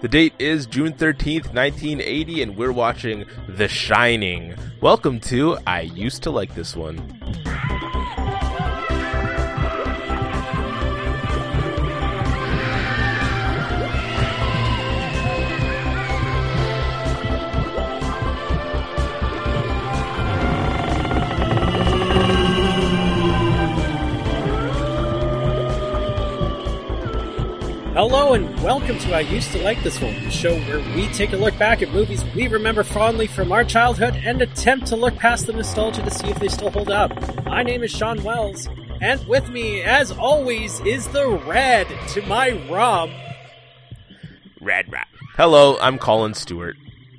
The date is June 13th, 1980, and we're watching The Shining. Welcome to I Used to Like This One. Hello and welcome to I Used to Like This One, the show where we take a look back at movies we remember fondly from our childhood and attempt to look past the nostalgia to see if they still hold up. My name is Sean Wells, and with me, as always, is the Red to my rum. Red. Hello, I'm Stewart.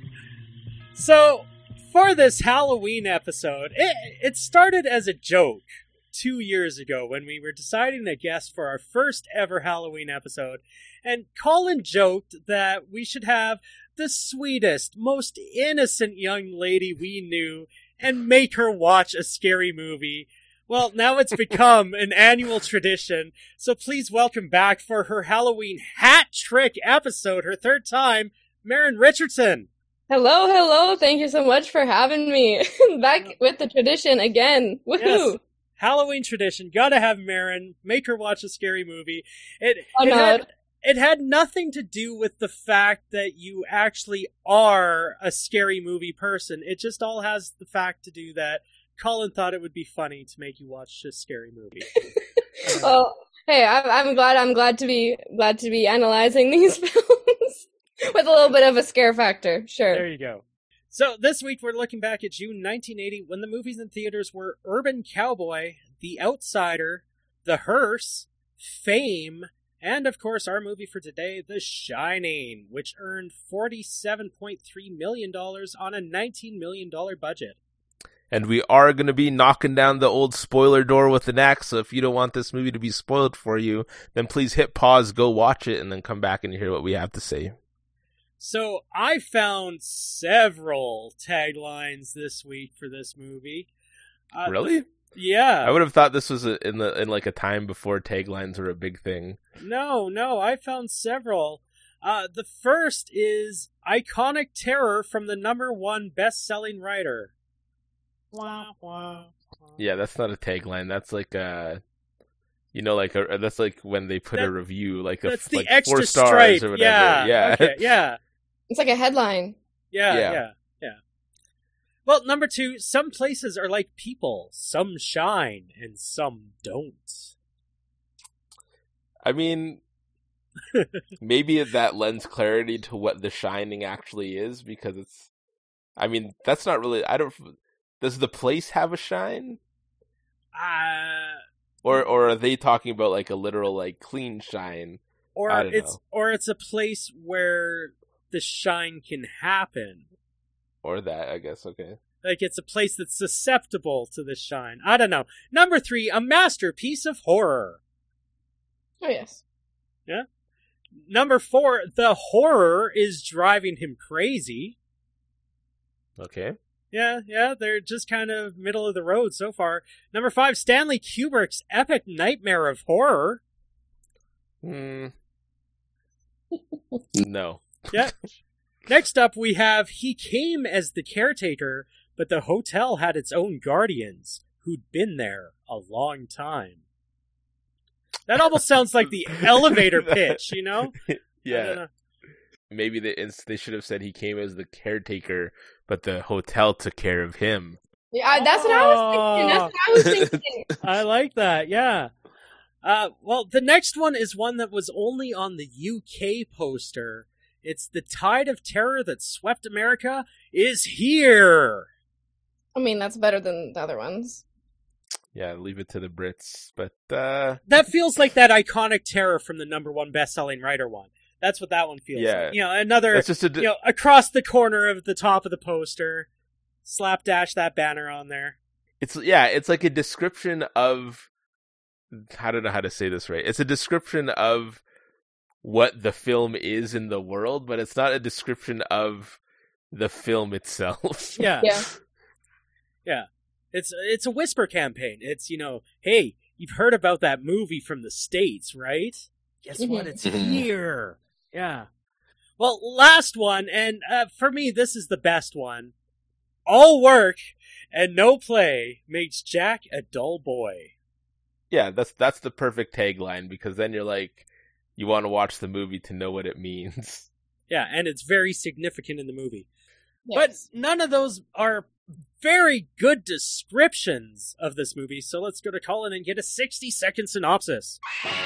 So, for this Halloween episode, it started as a joke 2 years ago when we were deciding a guest for our first ever Halloween episode, and Colin joked that we should have the sweetest, most innocent young lady we knew and make her watch a scary movie. Well, now it's become an annual tradition, so please welcome back for her Halloween hat trick episode, her third time, Maren Richardson. Hello. Thank you so much for having me. Back with the tradition again. Woohoo! Yes. Halloween tradition, gotta have Maren, make her watch a scary movie. It had nothing to do with the fact that you actually are a scary movie person. It just all has the fact to do that Colin thought it would be funny to make you watch a scary movie. Well, hey, I'm glad to be analyzing these films with a little bit of a scare factor. Sure. There you go. So this week we're looking back at June 1980 when the movies in theaters were Urban Cowboy, The Outsider, The Hearse, Fame, and of course our movie for today, The Shining, which earned $47.3 million on a $19 million budget. And we are going to be knocking down the old spoiler door with an axe, so if you don't want this movie to be spoiled for you, then please hit pause, go watch it, and then come back and hear what we have to say. So I found several taglines this week for this movie. Really? Yeah. I would have thought this was in like a time before taglines were a big thing. No, I found several. The first is iconic terror from the #1 best-selling writer. Yeah, that's not a tagline. That's like that's like when they put a review, that's the like extra 4 stars stripe. or whatever. Yeah. Okay, yeah. It's like a headline. Yeah. Well, #2, some places are like people. Some shine and some don't. I mean, maybe that lends clarity to what The Shining actually is, because that's not really, does the place have a shine? Or are they talking about like a literal like clean shine? Or it's a place where the shine can happen. Or that, I guess, okay. Like it's a place that's susceptible to the shine. I don't know. #3, a masterpiece of horror. Oh yes. Yeah. #4, the horror is driving him crazy. Okay. Yeah, they're just kind of middle of the road so far. #5, Stanley Kubrick's epic nightmare of horror. No. Yeah. Next up, we have he came as the caretaker, but the hotel had its own guardians who'd been there a long time. That almost sounds like the elevator pitch, you know? Yeah. Maybe they should have said he came as the caretaker, but the hotel took care of him. Yeah, that's what I was thinking. I like that, yeah. Well, the next one is one that was only on the UK poster. It's The Tide of Terror That Swept America is Here. I mean, that's better than the other ones. Yeah, leave it to the Brits, but that feels like that iconic terror from the #1 best-selling writer one. That's what that one feels like. You know, another, that's just across the corner of the top of the poster, slapdash that banner on there. It's like a description of, I don't know how to say this right. It's a description of what the film is in the world, but it's not a description of the film itself. Yeah. It's a whisper campaign. It's, hey, you've heard about that movie from the States, right? Guess what? It's here. Yeah. Well, last one, and for me, this is the best one. All work and no play makes Jack a dull boy. Yeah, that's the perfect tagline, because then you're like, you want to watch the movie to know what it means. Yeah, and it's very significant in the movie. Yes. But none of those are very good descriptions of this movie, so let's go to Colin and get a 60-second synopsis.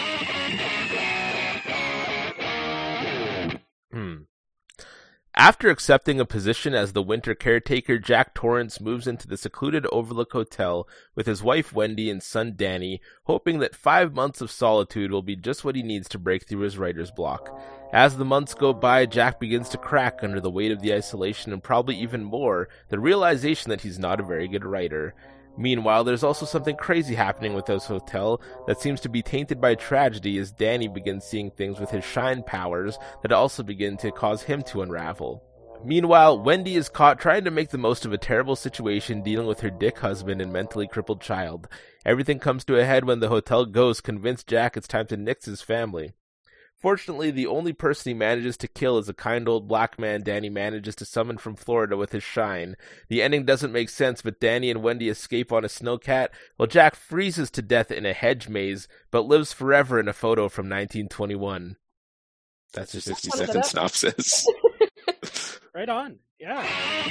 After accepting a position as the winter caretaker, Jack Torrance moves into the secluded Overlook Hotel with his wife Wendy and son Danny, hoping that 5 months of solitude will be just what he needs to break through his writer's block. As the months go by, Jack begins to crack under the weight of the isolation and probably even more, the realization that he's not a very good writer. Meanwhile, there's also something crazy happening with this hotel that seems to be tainted by tragedy as Danny begins seeing things with his shine powers that also begin to cause him to unravel. Meanwhile, Wendy is caught trying to make the most of a terrible situation dealing with her dick husband and mentally crippled child. Everything comes to a head when the hotel ghost convinces Jack it's time to nix his family. Fortunately, the only person he manages to kill is a kind old black man Danny manages to summon from Florida with his shine. The ending doesn't make sense, but Danny and Wendy escape on a snowcat, while Jack freezes to death in a hedge maze, but lives forever in a photo from 1921. That's your 60-second synopsis. Right on. Yeah.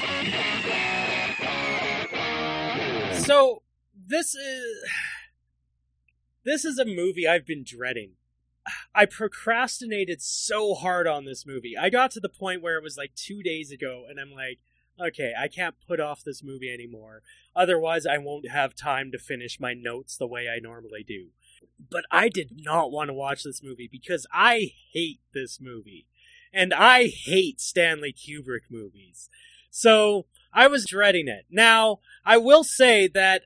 So, this is a movie I've been dreading. I procrastinated so hard on this movie. I got to the point where it was like 2 days ago, and I'm like, okay, I can't put off this movie anymore. Otherwise, I won't have time to finish my notes the way I normally do. But I did not want to watch this movie because I hate this movie. And I hate Stanley Kubrick movies. So I was dreading it. Now, I will say that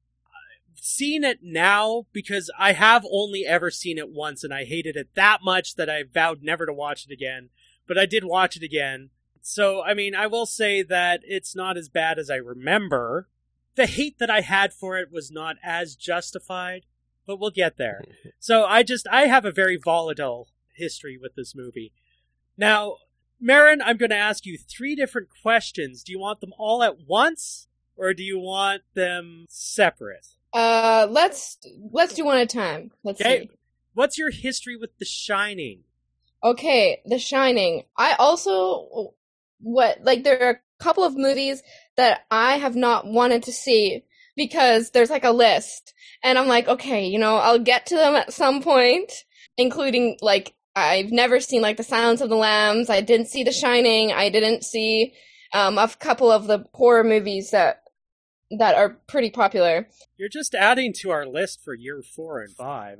seeing it now, because I have only ever seen it once and I hated it that much that I vowed never to watch it again, but I did watch it again. So, I mean, I will say that it's not as bad as I remember. The hate that I had for it was not as justified, but we'll get there. So I have a very volatile history with this movie. Now, Marin, I'm going to ask you 3 different questions. Do you want them all at once, or do you want them separate? Let's do one at a time. Let's see. What's your history with The Shining? Okay, The Shining. I also there are a couple of movies that I have not wanted to see because there's like a list, and I'm like, okay, I'll get to them at some point, including like I've never seen like The Silence of the Lambs. I didn't see The Shining. I didn't see a couple of the horror movies that are pretty popular. You're just adding to our list for year 4 and 5.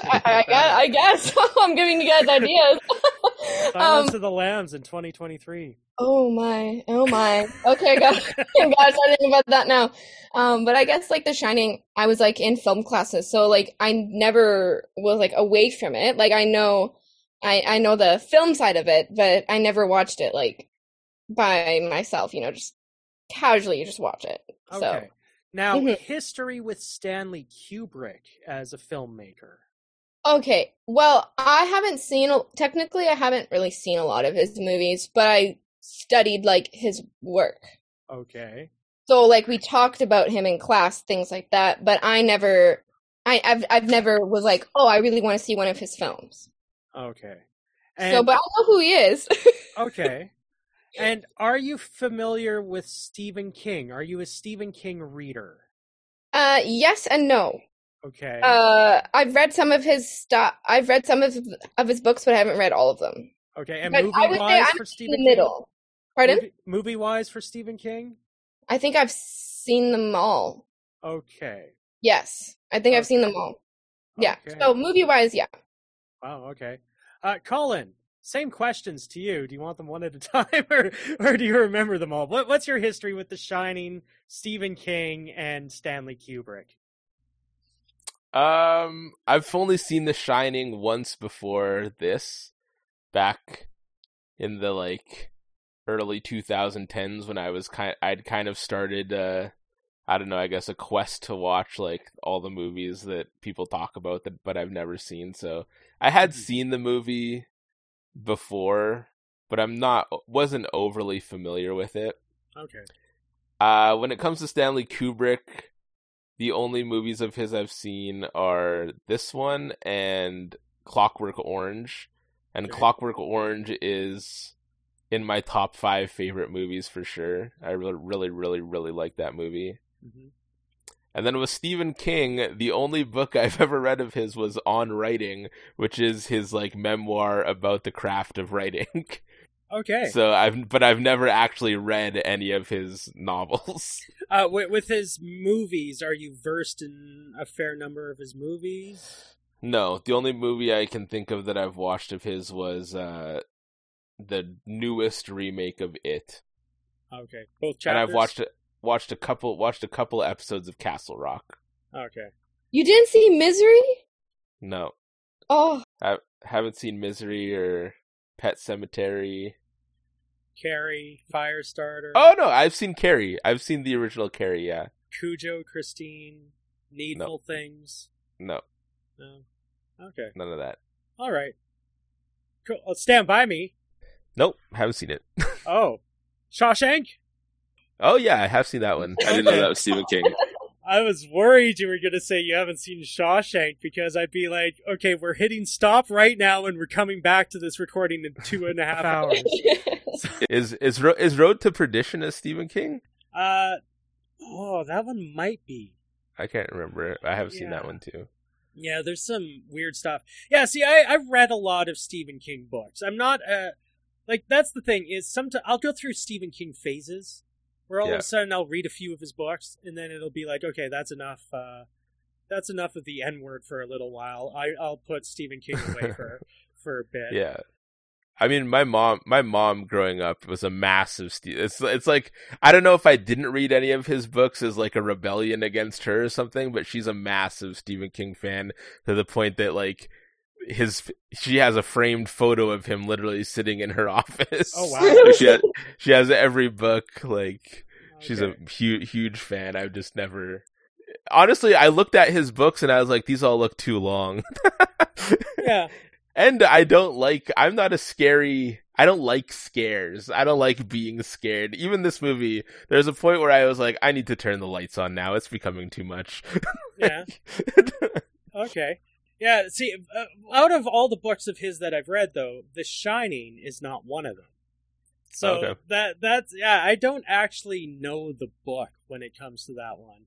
I guess. I'm giving you guys ideas. Silence of the Lambs in 2023. Oh my. Okay, guys, I think about that now. But I guess like The Shining, I was like in film classes, so like I never was like away from it. Like I know the film side of it, but I never watched it like by myself, just casually just watch it. Okay. So. Now, history with Stanley Kubrick as a filmmaker. Okay, well, I haven't really seen a lot of his movies, but I studied, like, his work. Okay. So, like, we talked about him in class, things like that, but I've never was like, oh, I really want to see one of his films. Okay. But I know who he is. Okay. And are you familiar with Stephen King? Are you a Stephen King reader? Yes and no. Okay. I've read some of his stuff. I've read some of his books, but I haven't read all of them. Okay, and movie-wise for Stephen King? Middle. Pardon? Movie-wise for Stephen King? I think I've seen them all. Okay. Yes, I think I've seen them all. Yeah, okay. So movie-wise, yeah. Wow, okay. Colin, same questions to you. Do you want them one at a time, or do you remember them all? What's your history with The Shining, Stephen King, and Stanley Kubrick? I've only seen The Shining once before this, back in the early 2010s when I'd kind of started I don't know, I guess a quest to watch all the movies that people talk about but I've never seen. So I had seen the movie before but wasn't overly familiar with it. Okay. When it comes to Stanley Kubrick, the only movies of his I've seen are this one and Clockwork Orange. And Okay. Clockwork Orange is in my top 5 favorite movies for sure. I really, really, really like that movie. Mm-hmm. And then with Stephen King, the only book I've ever read of his was On Writing, which is his like memoir about the craft of writing. Okay. So I've never actually read any of his novels. With his movies, are you versed in a fair number of his movies? No, the only movie I can think of that I've watched of his was the newest remake of It. Okay, both chapters. And I've watched a couple episodes of Castle Rock. Okay. You didn't see Misery? No, Oh, I haven't seen Misery or Pet Sematary. Carrie, Firestarter. Oh no, I've seen Carrie. I've seen the original Carrie. Yeah. Cujo, Christine, Needful Things. No, No. Okay. none of that. All right. Cool. Stand by me. Nope, haven't seen it. Oh, Shawshank. Oh yeah, I have seen that one. I didn't know that was Stephen King. I was worried you were going to say you haven't seen Shawshank because I'd be like, okay, we're hitting stop right now and we're coming back to this recording in 2.5 hours. Is Road to Perdition a Stephen King? That one might be. I can't remember. I have seen that Yeah. one too. Yeah, there's some weird stuff. Yeah, see, I've read a lot of Stephen King books. I'm not, that's the thing, is sometimes I'll go through Stephen King phases, where all of Yeah. a sudden I'll read a few of his books, and then it'll be like, okay, that's enough of the N-word for a little while. I'll put Stephen King away for a bit. Yeah. I mean, my mom growing up was a massive it's like, I don't know if I didn't read any of his books as like a rebellion against her or something, but she's a massive Stephen King fan to the point that like she has a framed photo of him literally sitting in her office. Oh, wow. She has every book. Like, she's a Okay. huge fan. I've just never. Honestly, I looked at his books and I was like, these all look too long. Yeah. And I don't like scares. I don't like being scared. Even this movie, there's a point where I was like, I need to turn the lights on now. It's becoming too much. Yeah. Okay. Yeah, see, out of all the books of his that I've read, though, The Shining is not one of them. So Okay. that's I don't actually know the book when it comes to that one.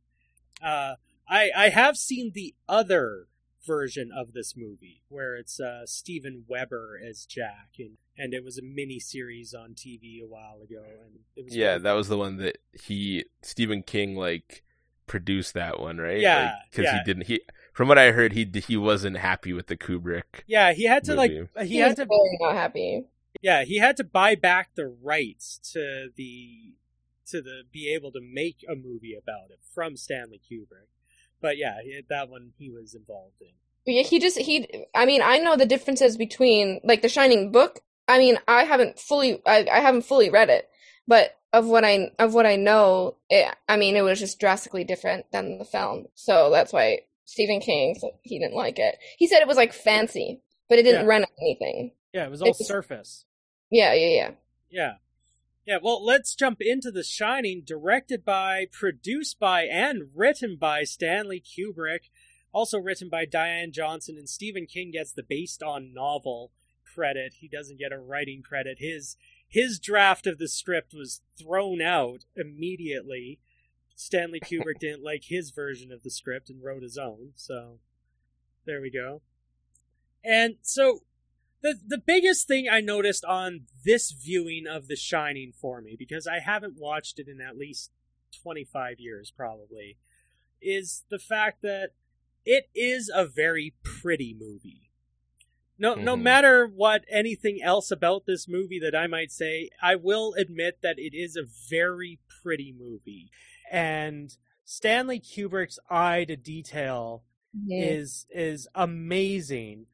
I have seen the other version of this movie where it's Steven Weber as Jack, and it was a mini series on TV a while ago, and it was Yeah, that was the one that Stephen King like produced that one, right? Yeah, because yeah. from what I heard, he wasn't happy with the Kubrick. Yeah, he had to movie. he was very not happy. Yeah, he had to buy back the rights to be able to make a movie about it from Stanley Kubrick. But yeah, that one he was involved in. But yeah, I mean, I know the differences between like the Shining book. I mean, I haven't fully read it, but of what I know, it was just drastically different than the film. So that's why Stephen King, he didn't like it. He said it was like fancy, but it didn't run anything. Yeah, it was all surface. Yeah. Yeah, well, let's jump into The Shining, directed by, produced by, and written by Stanley Kubrick. Also written by Diane Johnson, and Stephen King gets the based on novel credit. He doesn't get a writing credit. His draft of the script was thrown out immediately. Stanley Kubrick didn't like his version of the script and wrote his own, so there we go. And so the biggest thing I noticed on this viewing of The Shining for me, because I haven't watched it in at least 25 years probably, is the fact that it is a very pretty movie. No matter what anything else about this movie that I might say, I will admit that it is a very pretty movie. And Stanley Kubrick's eye to detail is amazing.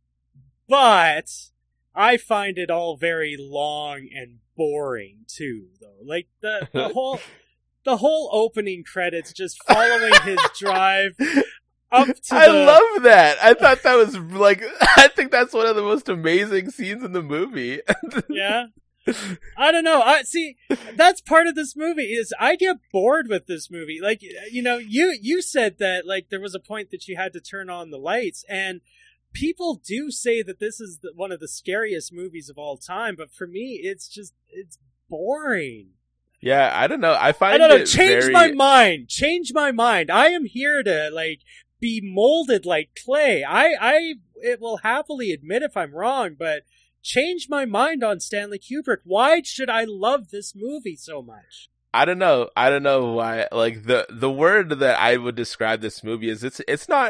But I find it all very long and boring too, though. Like the whole opening credits just following his drive. up to I love that. I thought that was like, I think that's one of the most amazing scenes in the movie. Yeah. I don't know. See, that's part of this movie is I get bored with this movie. Like, you know, you said that like there was a point that you had to turn on the lights, and people do say that this is one of the scariest movies of all time. But for me, it's boring. Yeah, I don't know. I don't know. Change my mind. Change my mind. I am here to like be molded like clay. It will happily admit if I'm wrong, but change my mind on Stanley Kubrick. Why should I love this movie so much? I don't know why. Like the word that I would describe this movie is it's not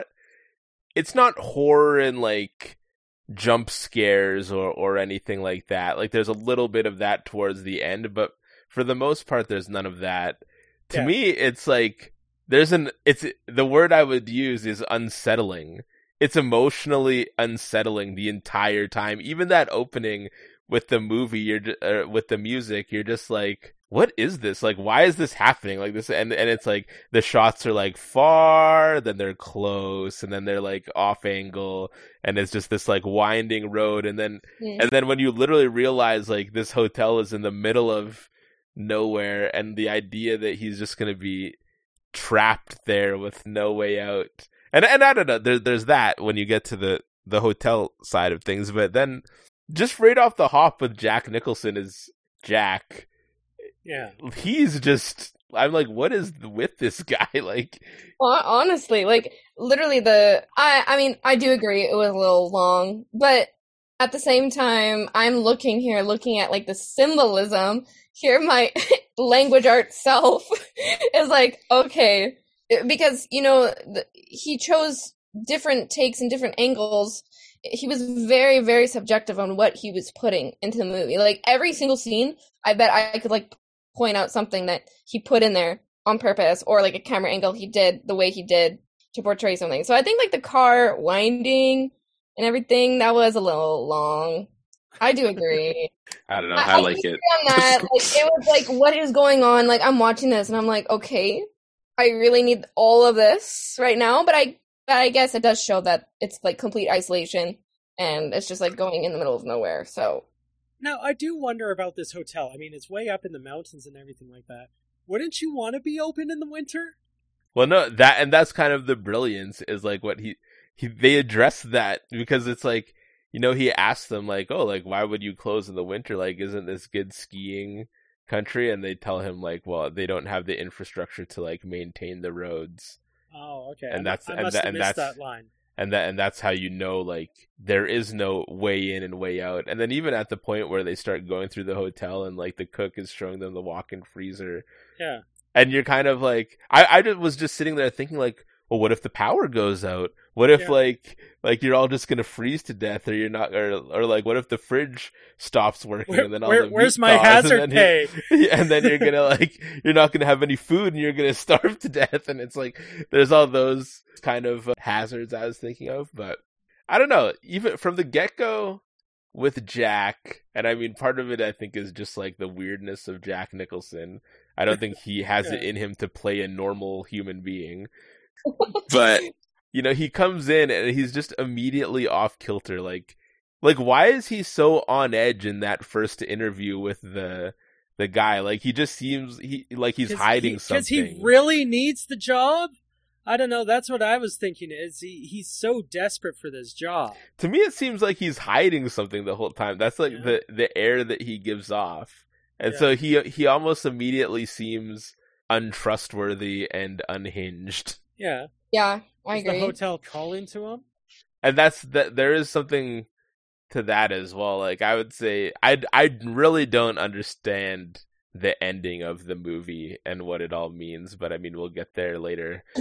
horror and like jump scares or anything like that. Like there's a little bit of that towards the end, but for the most part there's none of that. To me, it's like the word I would use is unsettling. It's emotionally unsettling the entire time. Even that opening with the movie, with the music, you're just like, what is this? Like, why is this happening? Like this, and it's like the shots are like far, then they're close, and then they're like off angle, and it's just this like winding road, and then when you literally realize like this hotel is in the middle of nowhere, and the idea that he's just gonna be trapped there with no way out. And I don't know, there's that when you get to the hotel side of things, but then just right off the hop with Jack Nicholson as Jack, he's just, I'm like, what is with this guy? Like, well, honestly, like literally I mean, I do agree it was a little long, but at the same time, I'm looking at like the symbolism here. My language art self is like, okay. Because, you know, he chose different takes and different angles. He was very, very subjective on what he was putting into the movie. Like, every single scene, I bet I could, like, point out something that he put in there on purpose, or, like, a camera angle he did the way he did to portray something. So I think, like, the car winding and everything, that was a little long. I do agree. I don't know. I like it. On that. Like, it was, like, what is going on? Like, I'm watching this, and I'm like, okay, I really need all of this right now, but I guess it does show that it's like complete isolation and it's just like going in the middle of nowhere. So now I do wonder about this hotel. I mean, it's way up in the mountains and everything like that. Wouldn't you want to be open in the winter? Well, no, that's kind of the brilliance is like what they address that, because it's like, you know, he asked them like, oh, like why would you close in the winter? Like, isn't this good skiing country? And they tell him like, well, they don't have the infrastructure to like maintain the roads. Oh, okay. And I must have missed that line. And that's how you know like there is no way in and way out. And then even at the point where they start going through the hotel and like the cook is showing them the walk-in freezer. Yeah. And you're kind of like, I was just sitting there thinking like, well, what if the power goes out? What if like you're all just gonna freeze to death, or you're not, or like what if the fridge stops working and then all the where's my hazard pay? And then you're gonna like you're not gonna have any food and you're gonna starve to death, and it's like there's all those kind of hazards I was thinking of, but I don't know. Even from the get-go with Jack, and I mean part of it I think is just like the weirdness of Jack Nicholson. I don't think he has it in him to play a normal human being. But you know, he comes in and he's just immediately off kilter. Like why is he so on edge in that first interview with the guy? Like he just seems he's hiding something. Because he really needs the job. I don't know. That's what I was thinking. Is he's so desperate for this job? To me, it seems like he's hiding something the whole time. That's like the air that he gives off, and so he almost immediately seems untrustworthy and unhinged. Yeah. Yeah, I agree. Is the hotel calling to him? And there is something to that as well. Like I would say, I really don't understand the ending of the movie and what it all means, but I mean we'll get there later. I'm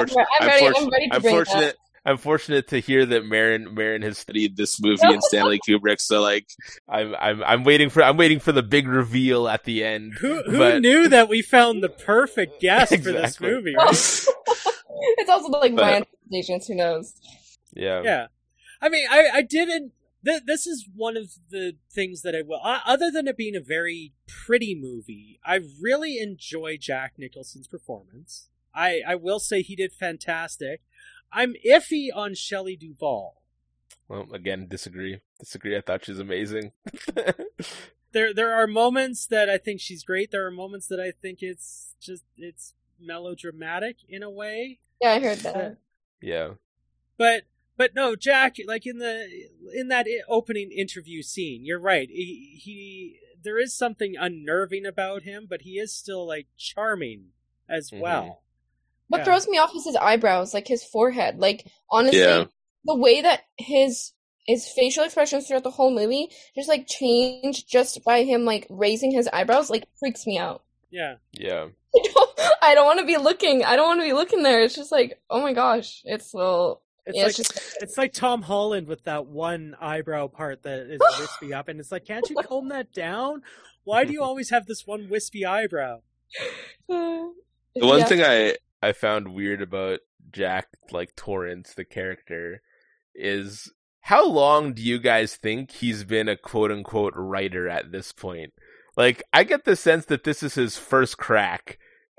ready to bring it up. I'm fortunate to hear that Marin has studied this movie and Stanley Kubrick. So like, I'm waiting for the big reveal at the end. Who knew that we found the perfect guest for this movie? Right? It's also like my interpretations. Who knows? Yeah. I mean, I didn't. This is one of the things that I will. Other than it being a very pretty movie, I really enjoy Jack Nicholson's performance. I will say he did fantastic. I'm iffy on Shelley Duvall. Well, again, disagree. I thought she was amazing. There are moments that I think she's great. There are moments that I think it's melodramatic in a way. Yeah, I heard that. Yeah. But no, Jack, like in that opening interview scene, you're right. He there is something unnerving about him, but he is still like charming as well. What throws me off is his eyebrows, like his forehead. Like honestly, the way that his facial expressions throughout the whole movie just like change just by him like raising his eyebrows, like freaks me out. Yeah. Yeah. I don't want to be looking. I don't want to be looking there. It's just like, oh my gosh, it's little. It's like Tom Holland with that one eyebrow part that is wispy up, and it's like, can't you comb that down? Why do you always have this one wispy eyebrow? The one thing I found weird about Jack, like Torrance, the character, is how long do you guys think he's been a quote-unquote writer at this point? Like, I get the sense that this is his first crack.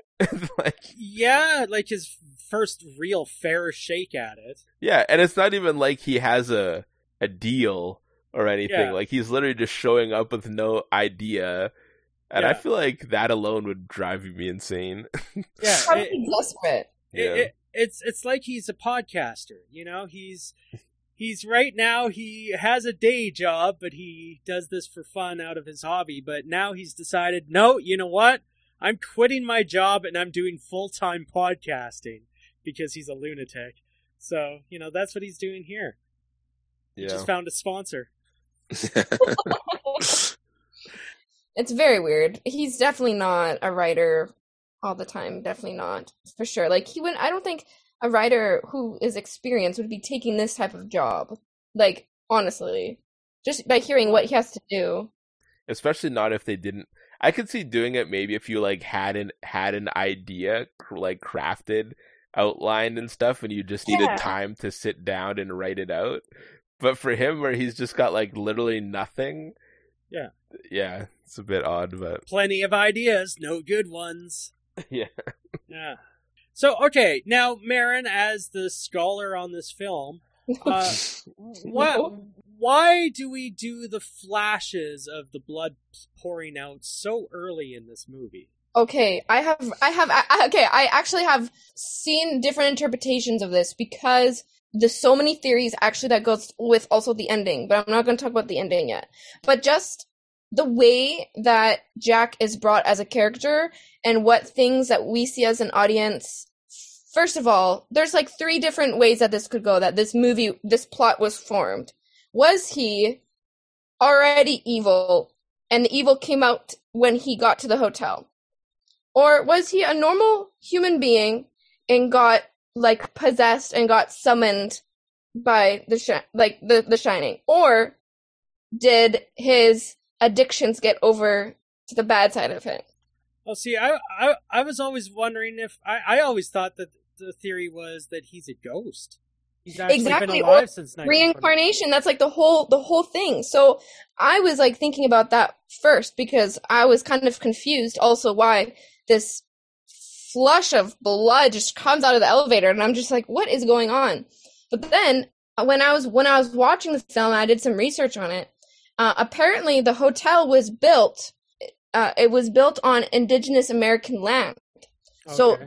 Like his first real fair shake at it. Yeah, and it's not even like he has a deal or anything. Yeah. Like, he's literally just showing up with no idea. And I feel like that alone would drive me insane. Yeah. Probably desperate. It's like he's a podcaster, you know? He's right now, he has a day job, but he does this for fun out of his hobby. But now he's decided, no, you know what? I'm quitting my job and I'm doing full-time podcasting because he's a lunatic. So, you know, that's what he's doing here. He just found a sponsor. It's very weird. He's definitely not a writer all the time. Definitely not, for sure. Like, I don't think a writer who is experienced would be taking this type of job. Like, honestly. Just by hearing what he has to do. Especially not if they didn't. I could see doing it maybe if you like had an idea like crafted, outlined and stuff, and you just needed time to sit down and write it out. But for him, where he's just got like literally nothing, yeah, it's a bit odd. But plenty of ideas, no good ones. Yeah. So okay, now Marin, as the scholar on this film, why do we do the flashes of the blood pouring out so early in this movie? Okay, I actually have seen different interpretations of this because there's so many theories actually that goes with also the ending, but I'm not going to talk about the ending yet. But just the way that Jack is brought as a character and what things that we see as an audience. First of all, there's like 3 different ways that this could go, that this plot was formed. Was he already evil, and the evil came out when he got to the hotel? Or was he a normal human being and got, like, possessed and got summoned by the Shining? Or did his addictions get over to the bad side of him? Well, see, I was always wondering if... I always thought that the theory was that he's a ghost. He's actually been alive since 1920. Reincarnation, that's like the whole thing. So I was like thinking about that first because I was kind of confused also why this flush of blood just comes out of the elevator, and I'm just like, what is going on? But then when I was watching the film, I did some research on it. Apparently the hotel was built it was built on indigenous American land. Okay. So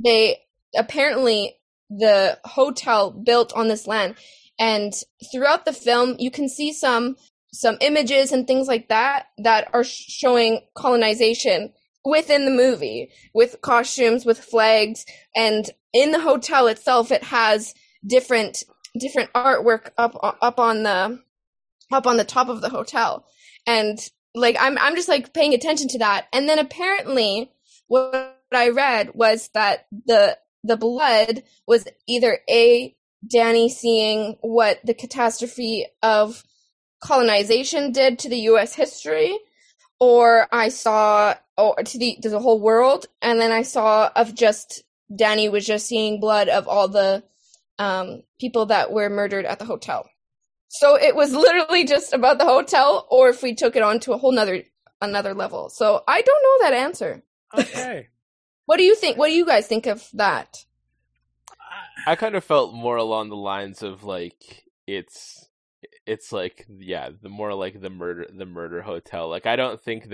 the hotel built on this land, and throughout the film you can see some images and things like that are showing colonization within the movie, with costumes, with flags, and in the hotel itself it has different artwork up on the top of the hotel. And like I'm just like paying attention to that. And then apparently what I read was that the blood was either Danny seeing what the catastrophe of colonization did to the U.S. history, or I saw to the whole world, and then I saw of just Danny was just seeing blood of all the people that were murdered at the hotel. So it was literally just about the hotel, or if we took it on to a whole another level. So I don't know that answer. Okay. What do you think? What do you guys think of that? I kind of felt more along the lines of like it's like the more like the murder hotel. Like I don't think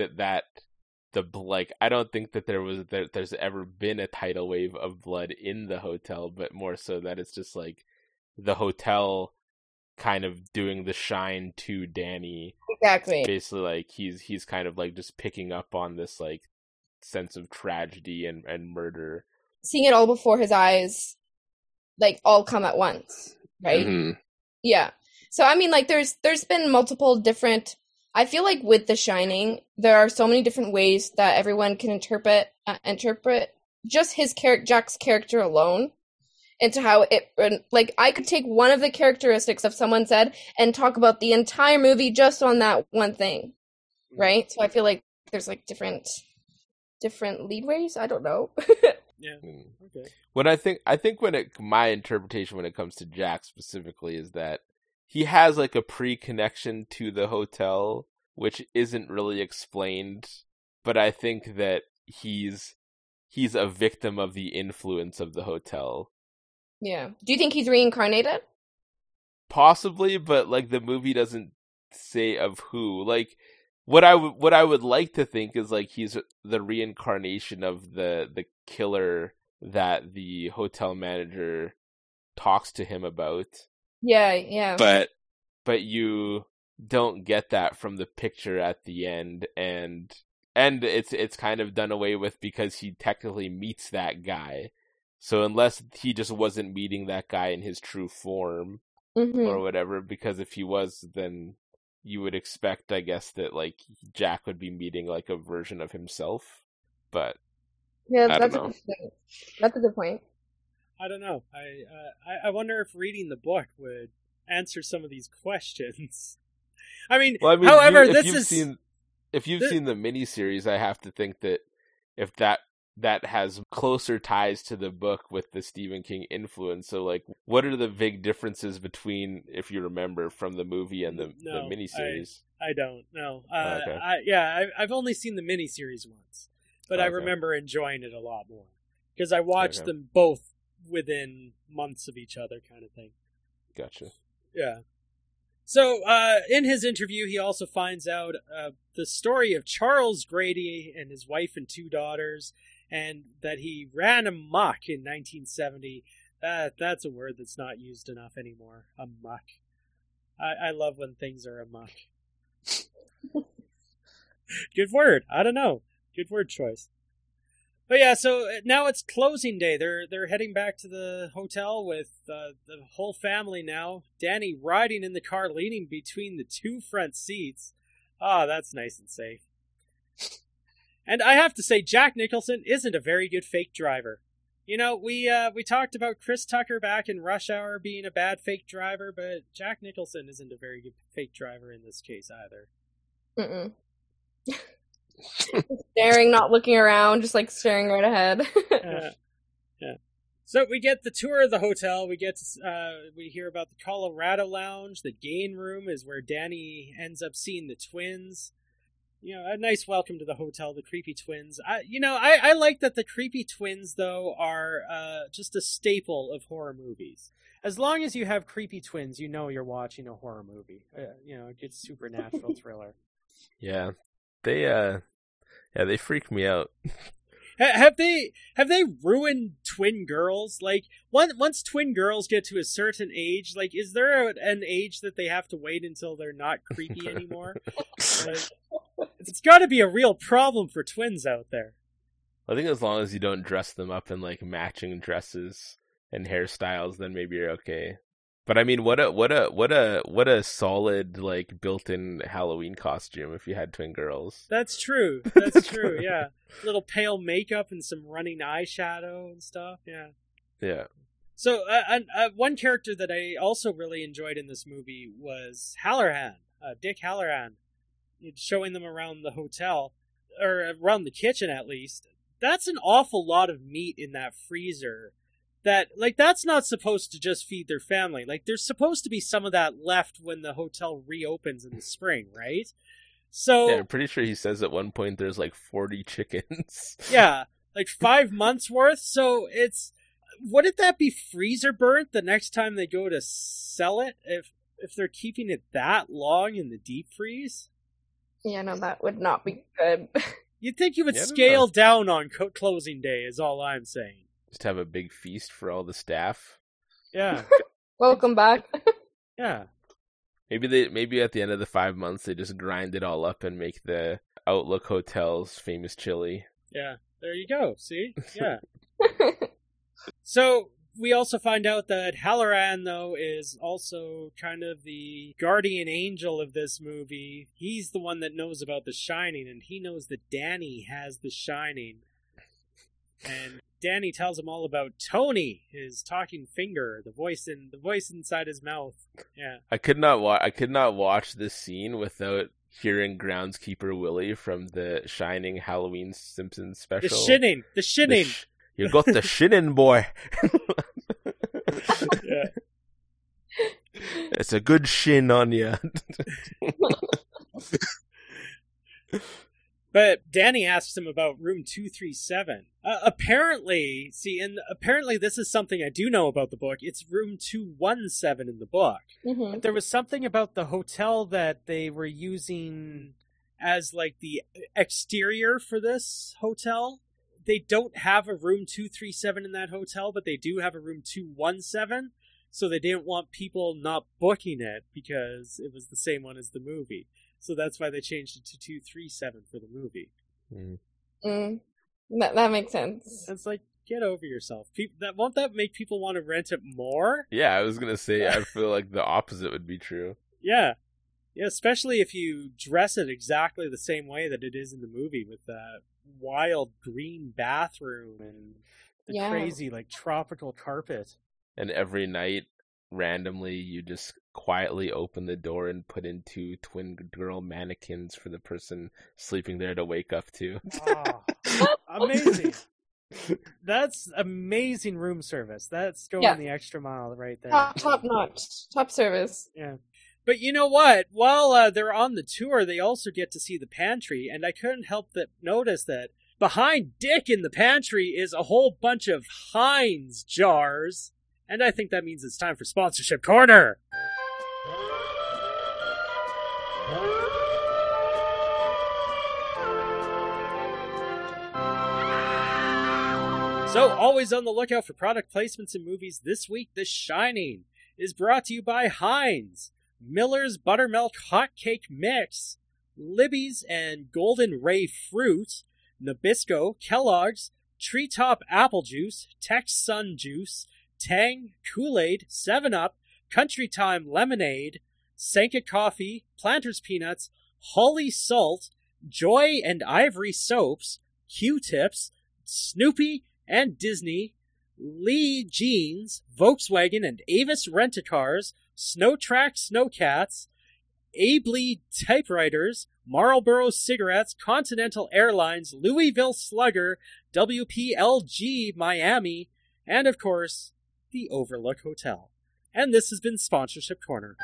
I don't think that there's ever been a tidal wave of blood in the hotel, but more so that it's just like the hotel kind of doing the shine to Danny. Exactly. Basically, like he's kind of like just picking up on this like sense of tragedy and murder, seeing it all before his eyes, like all come at once, right? Mm-hmm. Yeah. So I mean, like there's been multiple different. I feel like with The Shining, there are so many different ways that everyone can interpret just Jack's character alone into how it, like, I could take one of the characteristics of someone said and talk about the entire movie just on that one thing, right? So I feel like there's like different leadways. I don't know. Yeah. Okay. When I think my interpretation when it comes to Jack specifically is that he has like a pre-connection to the hotel, which isn't really explained, but I think that he's a victim of the influence of the hotel. Yeah. Do you think he's reincarnated? Possibly, but like the movie doesn't say of who. Like what I would like to think is like he's the reincarnation of the killer that the hotel manager talks to him about. Yeah. But you don't get that from the picture at the end, and it's kind of done away with because he technically meets that guy. So unless he just wasn't meeting that guy in his true form or whatever, because if he was, then you would expect, I guess, that like Jack would be meeting like a version of himself. But yeah, I that's don't know. That's a good point. I don't know. I wonder if reading the book would answer some of these questions. I mean, however, if you've seen the miniseries, I have to think that if that has closer ties to the book with the Stephen King influence. So, like, what are the big differences between, if you remember, from the movie and the miniseries? I don't know. Okay. I've only seen the miniseries once, but I remember enjoying it a lot more because I watched them both within months of each other, kind of thing. Gotcha. Yeah. So, in his interview, he also finds out the story of Charles Grady and his wife and 2 daughters, and that he ran amok in 1970. That's a word that's not used enough anymore. Amok. I love when things are amok. Good word. I don't know. Good word choice. But yeah, so now it's closing day. They're heading back to the hotel with the whole family now. Danny riding in the car, leaning between the 2 front seats. Ah, that's nice and safe. And I have to say, Jack Nicholson isn't a very good fake driver. You know, we talked about Chris Tucker back in Rush Hour being a bad fake driver, but Jack Nicholson isn't a very good fake driver in this case either. Staring, not looking around, just like staring right ahead. Yeah. So we get the tour of the hotel. We hear about the Colorado Lounge. The game room is where Danny ends up seeing the twins. You know, a nice welcome to the hotel, the creepy twins. I like that the creepy twins, though, are just a staple of horror movies. As long as you have creepy twins, you know you're watching a horror movie. A good supernatural thriller. Yeah, they freak me out. Have they ruined twin girls? Like, once twin girls get to a certain age, like, is there an age that they have to wait until they're not creepy anymore? It's got to be a real problem for twins out there. I think as long as you don't dress them up in like matching dresses and hairstyles, then maybe you're okay. But I mean, what a solid like built-in Halloween costume if you had twin girls. That's true. Yeah, little pale makeup and some running eyeshadow and stuff. Yeah. Yeah. So, one character that I also really enjoyed in this movie was Halloran, Dick Halloran, showing them around the hotel or around the kitchen at least. That's an awful lot of meat in that freezer. That's not supposed to just feed their family. Like, there's supposed to be some of that left when the hotel reopens in the spring, right? So yeah, I'm pretty sure he says at one point there's like 40 chickens. Yeah, like 5 months worth. So wouldn't that be freezer burnt the next time they go to sell it? If they're keeping it that long in the deep freeze? Yeah, no, that would not be good. You'd think you would scale down on closing day, is all I'm saying. Just have a big feast for all the staff. Yeah. Welcome back. Yeah. Maybe at the end of the 5 months they just grind it all up and make the Outlook Hotel's famous chili. Yeah. There you go. See? Yeah. So we also find out that Halloran, though, is also kind of the guardian angel of this movie. He's the one that knows about The Shining, and he knows that Danny has The Shining. And Danny tells him all about Tony, his talking finger, the voice inside his mouth. Yeah. I could not watch this scene without hearing Groundskeeper Willie from the Shining Halloween Simpsons special. The shinning. You got the shinning, boy. Yeah. It's a good shin on you. But Danny asks him about room 237. Apparently this is something I do know about the book. It's room 217 in the book. Mm-hmm. But there was something about the hotel that they were using as like the exterior for this hotel. They don't have a room 237 in that hotel, but they do have a room 217. So they didn't want people not booking it because it was the same one as the movie. So that's why they changed it to 237 for the movie. That makes sense. It's like, get over yourself. Won't that make people want to rent it more? Yeah, I was going to say, I feel like the opposite would be true. Yeah. Yeah, especially if you dress it exactly the same way that it is in the movie with that wild green bathroom and the crazy like tropical carpet. And every night, randomly, you just quietly open the door and put in 2 twin girl mannequins for the person sleeping there to wake up to. Oh, amazing. That's amazing room service. That's going the extra mile right there. Top notch. Top service. Yeah. But you know what? While they're on the tour, they also get to see the pantry, and I couldn't help but notice that behind Dick in the pantry is a whole bunch of Heinz jars, and I think that means it's time for Sponsorship Corner! So, always on the lookout for product placements in movies. This week, The Shining is brought to you by Heinz, Miller's Buttermilk Hot Cake Mix, Libby's and Golden Ray Fruit, Nabisco, Kellogg's, Treetop Apple Juice, Tex Sun Juice, Tang, Kool-Aid, 7-Up, Country Time Lemonade, Sanka Coffee, Planters Peanuts, Holly Salt, Joy and Ivory Soaps, Q-Tips, Snoopy and Disney, Lee Jeans, Volkswagen and Avis Rent-A-Cars, Snow Track Snowcats, Abley Typewriters, Marlboro Cigarettes, Continental Airlines, Louisville Slugger, WPLG Miami, and of course, the Overlook Hotel. And this has been Sponsorship Corner.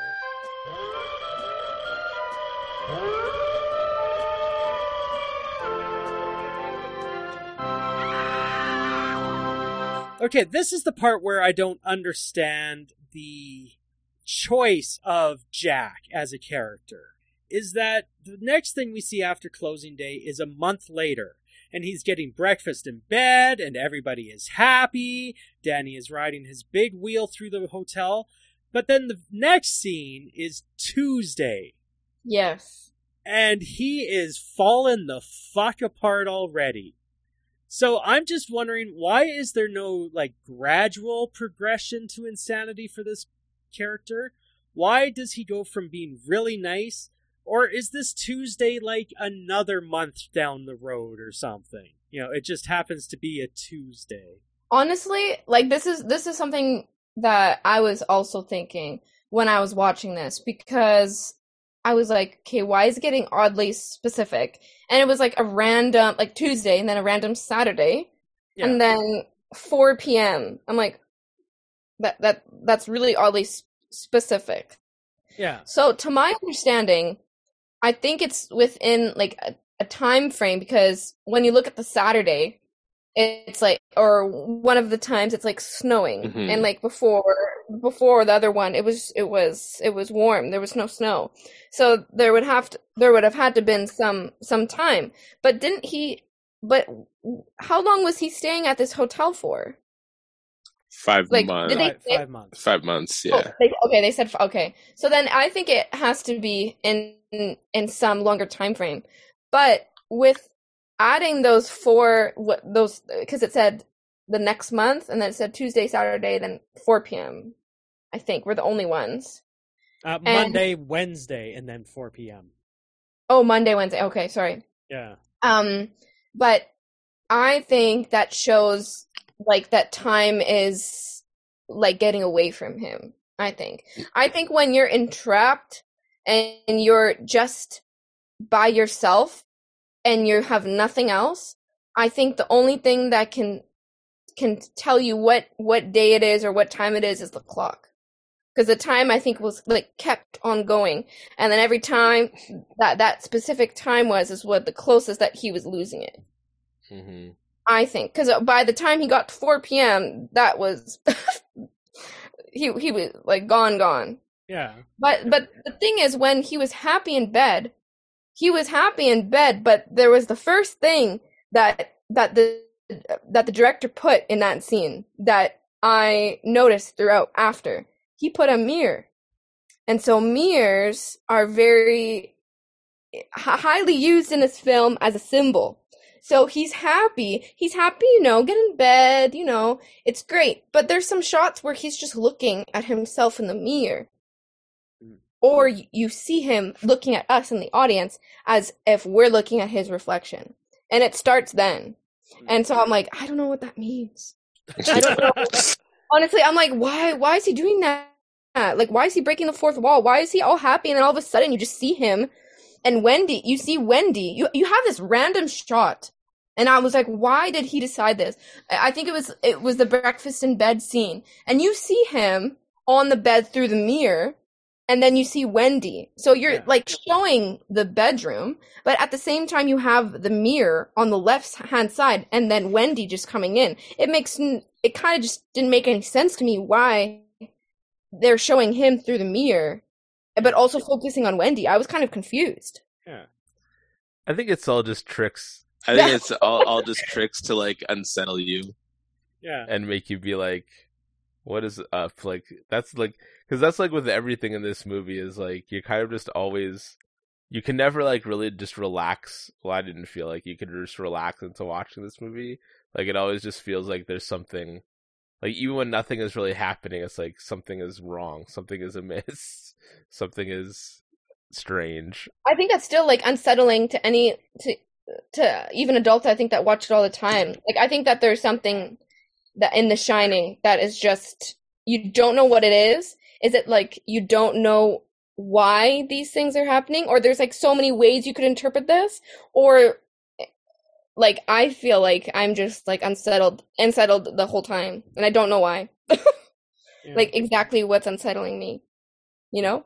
Okay, this is the part where I don't understand the choice of Jack as a character. Is that the next thing we see after closing day is a month later, and he's getting breakfast in bed, and everybody is happy. Danny is riding his big wheel through the hotel, but then the next scene is Tuesday. Yes. And he is falling the fuck apart already. So I'm just wondering, why is there no, like, gradual progression to insanity for this character? Why does he go from being really nice? Or is this Tuesday like another month down the road or something? You know, it just happens to be a Tuesday. Honestly, like, this is something that I was also thinking when I was watching this, because I was like, okay, why is it getting oddly specific? And it was like a random, like Tuesday, and then a random Saturday, and then 4 p.m. I'm like, that's really oddly specific. Yeah. So to my understanding, I think it's within like a time frame, because when you look at the Saturday, it's like, or one of the times it's like snowing, Mhm. and like before the other one, it was warm. There was no snow, so there would have had to been some time. But didn't he? But how long was he staying at this hotel for? 5 Like, months. did they say? 5 months. 5 months, Oh, yeah. they said okay. So then I think it has to be in some longer time frame. But with adding those because it said the next month, and then it said Tuesday, Saturday, then 4 p.m. I think we're the only ones. Monday, Wednesday, and then 4 p.m. Oh, Monday, Wednesday. Okay, sorry. Yeah. But I think that shows like that time is like getting away from him. I think when you're entrapped and you're just by yourself and you have nothing else, I think the only thing that can tell you what day it is or what time it is the clock. Because the time, I think, was like kept on going, and then every time that specific time is what the closest that he was losing it. Mm-hmm. I think, because by the time he got to 4 p.m., that was he was like gone. Yeah. But the thing is, when he was happy in bed, but there was the first thing that the director put in that scene that I noticed throughout after. He put a mirror. And so mirrors are very highly used in this film as a symbol. So he's happy, get in bed, it's great. But there's some shots where he's just looking at himself in the mirror. Or you see him looking at us in the audience as if we're looking at his reflection. And it starts then. And so I'm like, I don't know what that means. I don't know. Honestly, I'm like, why is he doing that? Like, why is he breaking the fourth wall? Why is he all happy? And then all of a sudden you just see him and Wendy, you see Wendy. You have this random shot. And I was like, why did he decide this? I think it was the breakfast in bed scene. And you see him on the bed through the mirror. And then you see Wendy. So you're like showing the bedroom, but at the same time you have the mirror on the left hand side and then Wendy just coming in. It kind of just didn't make any sense to me why they're showing him through the mirror, but also focusing on Wendy. I was kind of confused. Yeah. I think it's all just tricks. I think it's all just tricks to like unsettle you. Yeah. And make you be like, what is up? Like, that's like, because that's like with everything in this movie is like, you're kind of just always, you can never like really just relax. Well, I didn't feel like you could just relax into watching this movie. Like, it always just feels like there's something, like, even when nothing is really happening, it's like something is wrong, something is amiss, something is strange. I think that's still like unsettling to even adults, I think, that watch it all the time. Like, I think that there's something that in The Shining that is just, you don't know what it is. Is it like you don't know why these things are happening, or there's like so many ways you could interpret this, or like I feel like I'm just like unsettled the whole time, and I don't know why. Yeah. Like exactly what's unsettling me, Yeah.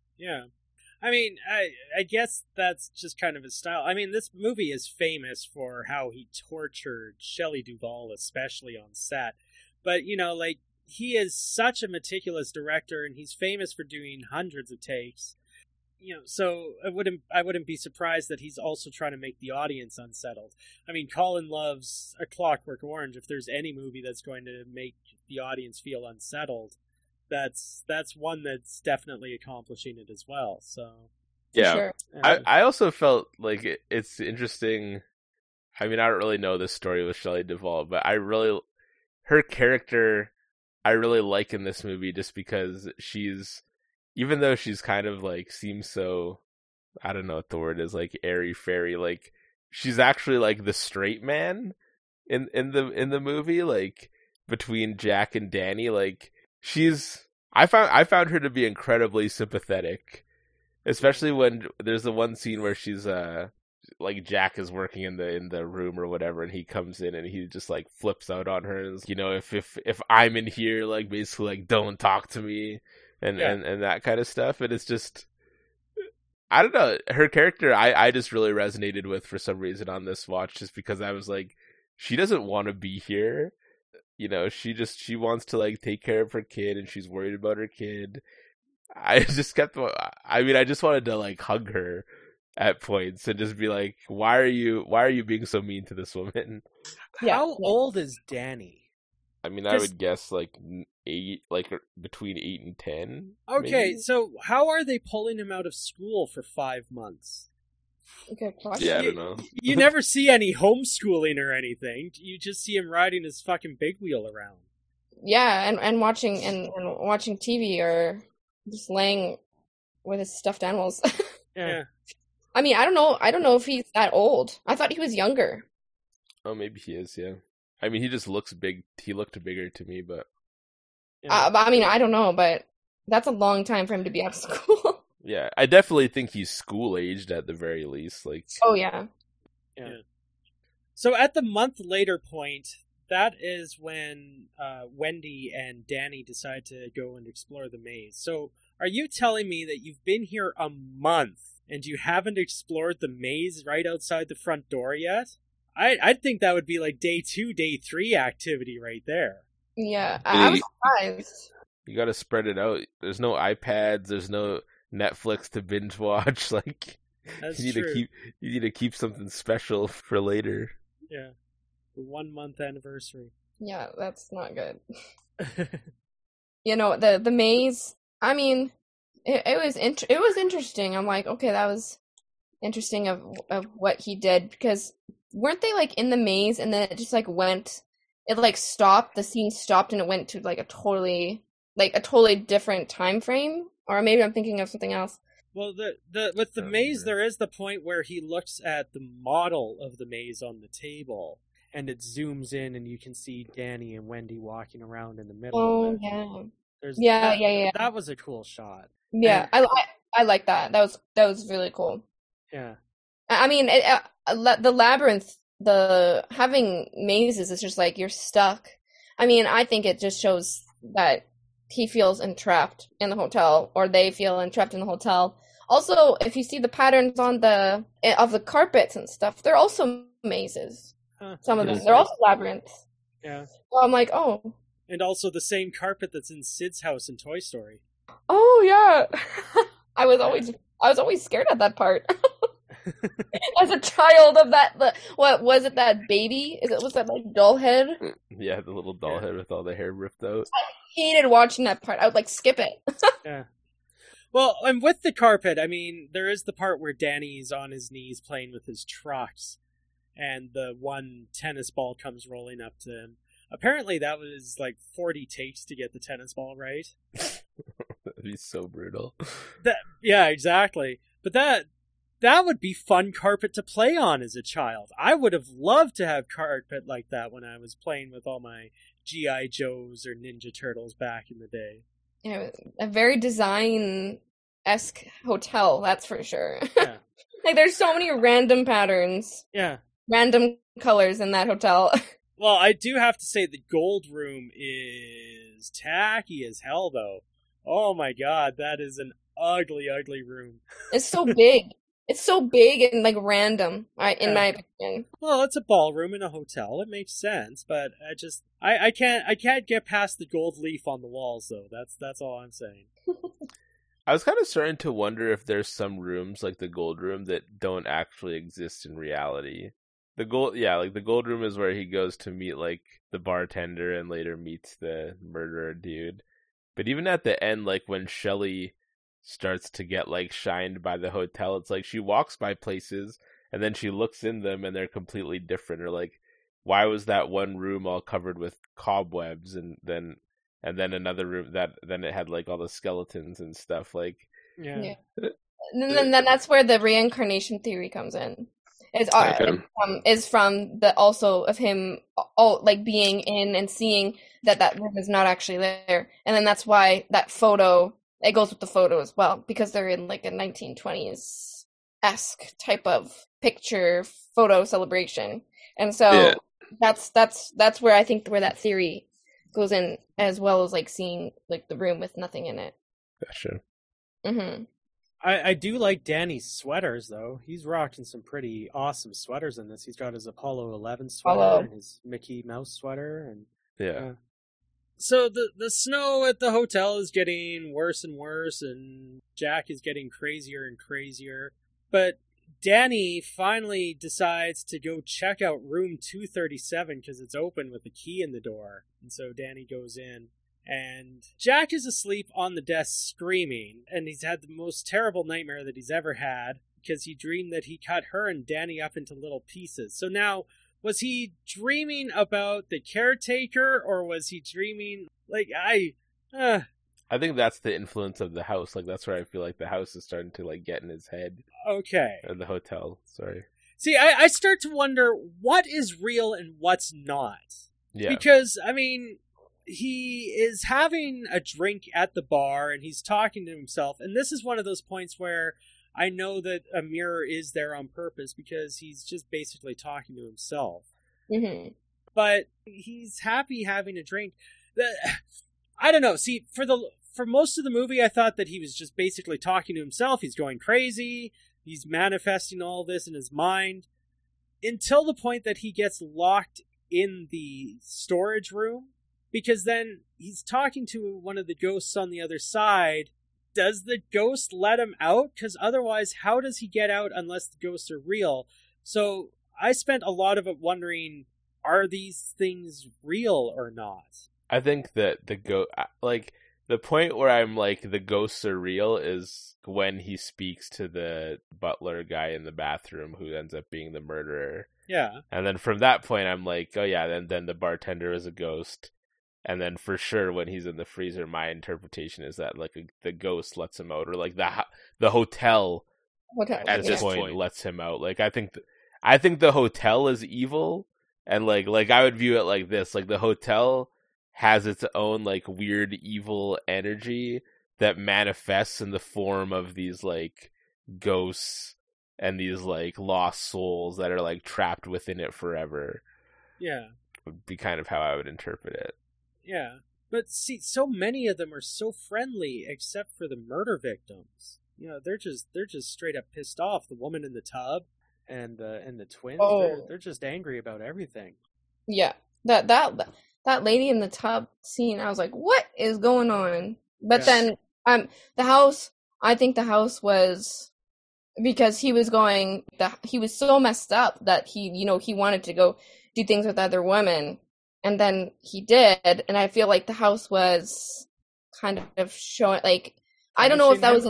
I mean, I guess that's just kind of his style. I mean, this movie is famous for how he tortured Shelley Duvall, especially on set. But, like, he is such a meticulous director, and he's famous for doing hundreds of takes. So I wouldn't be surprised that he's also trying to make the audience unsettled. I mean, Colin loves A Clockwork Orange. If there's any movie that's going to make the audience feel unsettled, that's one that's definitely accomplishing it as well. So Yeah. Sure. I also felt like it's interesting. I mean, I don't really know this story with Shelley Duvall, but her character, I really like in this movie just because even though she's kind of like, seems so, I don't know what the word is, like airy-fairy, like, she's actually like the straight man in the movie, like, between Jack and Danny, like, I found her to be incredibly sympathetic, especially when there's the one scene where she's like Jack is working in the room or whatever, and he comes in and he just like flips out on her, and if I'm in here, like, basically like, don't talk to me, and that kind of stuff. And it's just, I don't know, her character I just really resonated with for some reason on this watch, just because I was like, she doesn't want to be here. You know, she wants to like take care of her kid, and she's worried about her kid. I just I just wanted to like hug her at points and just be like, why are you being so mean to this woman? Yeah. How old is Danny? I mean, I would guess like 8, like between 8 and 10. Okay, maybe? so how are they pulling him out of school for 5 months? Good question. Yeah, I don't know. You never see any homeschooling or anything. You just see him riding his fucking big wheel around. Yeah, and watching watching TV or just laying with his stuffed animals. Yeah. I mean, I don't know if he's that old. I thought he was younger. Oh, maybe he is. Yeah. I mean, he just looks big. He looked bigger to me, but But, I mean, I don't know, but that's a long time for him to be out of school. yeah, I definitely think he's school aged at the very least. Like, Oh yeah. Yeah. So at the month later point, that is when Wendy and Danny decide to go and explore the maze. So are you telling me that you've been here a month and you haven't explored the maze right outside the front door yet? I'd think that would be like day 2, day 3 activity right there. Yeah, I was surprised. you got to spread it out. There's no iPads. There's no Netflix to binge watch. Like, That's you need true. you need to keep something special for later. Yeah. The 1 month anniversary. Yeah, that's not good. You know, the maze. I mean, it was interesting. I'm like, okay, that was interesting of what he did, because weren't they like in the maze and then it just like stopped, the scene stopped and it went to like a totally different time frame, or maybe I'm thinking of something else. Well, with the maze, there is the point where he looks at the model of the maze on the table, and it zooms in, and you can see Danny and Wendy walking around in the middle. Oh of it. yeah. Yeah. That was a cool shot. Yeah, I like that. That was really cool. Yeah. I mean, the labyrinth, the having mazes is just like you're stuck. I mean, I think it just shows that he feels entrapped in the hotel, or they feel entrapped in the hotel. Also, if you see the patterns on of the carpets and stuff, they're also mazes. Huh. Some of them, they're also labyrinths. Yeah. So I'm like, oh. And also the same carpet that's in Sid's house in Toy Story. Oh yeah. I was always scared at that part. As a child of what was it, that baby? Was that like doll head? Yeah, the little doll head with all the hair ripped out. Hated watching that part. I would like skip it. Yeah. Well, and with the carpet, I mean, there is the part where Danny's on his knees playing with his trucks, and the one tennis ball comes rolling up to him. Apparently that was like 40 takes to get the tennis ball right. That'd be so brutal. Yeah, exactly. But that would be fun carpet to play on as a child. I would have loved to have carpet like that when I was playing with all my G.I. Joes or Ninja Turtles back in the day. Yeah, a very design-esque hotel, that's for sure. Yeah. Like, there's so many random patterns, Yeah. random colors in that hotel. Well, I do have to say the gold room is tacky as hell, though. Oh my god, that is an ugly, ugly room. It's so big. It's so big and like random, in my opinion. Well, it's a ballroom in a hotel. It makes sense, but I can't get past the gold leaf on the walls, though. That's all I'm saying. I was kind of starting to wonder if there's some rooms like the gold room that don't actually exist in reality. The gold room is where he goes to meet like the bartender and later meets the murderer dude. But even at the end, like when Shelley starts to get like shined by the hotel, it's like she walks by places and then she looks in them and they're completely different. Or like, why was that one room all covered with cobwebs and then another room that then it had like all the skeletons and stuff? Like, Yeah. And then that's where the reincarnation theory comes in. Is from the also of him like being in and seeing that room is not actually there, and then that's why that photo, it goes with the photo as well, because they're in like a 1920s-esque type of picture photo celebration, and so that's where I think where that theory goes in, as well as like seeing like the room with nothing in it. Gotcha. Mm-hmm. I do like Danny's sweaters, though. He's rocking some pretty awesome sweaters in this. He's got his Apollo 11 sweater Apollo. and his Mickey Mouse sweater. And Yeah. So the snow at the hotel is getting worse and worse, and Jack is getting crazier and crazier. But Danny finally decides to go check out room 237 because it's open with a key in the door. And so Danny goes in, and Jack is asleep on the desk screaming, and he's had the most terrible nightmare that he's ever had because he dreamed that he cut her and Danny up into little pieces. So now, was he dreaming about the caretaker, or was he dreaming I think that's the influence of the house. Like, that's where I feel like the house is starting to, like, get in his head. Okay. Or the hotel, sorry. See, I start to wonder what is real and what's not. Yeah. Because, I mean, he is having a drink at the bar and he's talking to himself. And this is one of those points where I know that a mirror is there on purpose because he's just basically talking to himself. Mm-hmm. But he's happy having a drink. I don't know. See, for most of the movie, I thought that he was just basically talking to himself. He's going crazy. He's manifesting all this in his mind. Until the point that he gets locked in the storage room. Because then he's talking to one of the ghosts on the other side. Does the ghost let him out? Because otherwise, how does he get out unless the ghosts are real? So I spent a lot of it wondering, are these things real or not? I think that the point where I'm like, the ghosts are real is when he speaks to the butler guy in the bathroom who ends up being the murderer. Yeah. And then from that point, I'm like, oh yeah, then the bartender is a ghost. And then for sure, when he's in the freezer, my interpretation is that like the ghost lets him out, or like the hotel at this point lets him out. Like I think the hotel is evil, and like I would view it like this: like the hotel has its own like weird evil energy that manifests in the form of these like ghosts and these like lost souls that are like trapped within it forever. Yeah. Would be kind of how I would interpret it. Yeah. But see, so many of them are so friendly except for the murder victims. You know, they're just straight up pissed off. The woman in the tub and the twins, they're just angry about everything. Yeah. That lady in the tub scene, I was like, what is going on? But then the house, I think the house was because he was so messed up that he wanted to go do things with other women. And then he did, and I feel like the house was kind of showing, like, I don't know if that was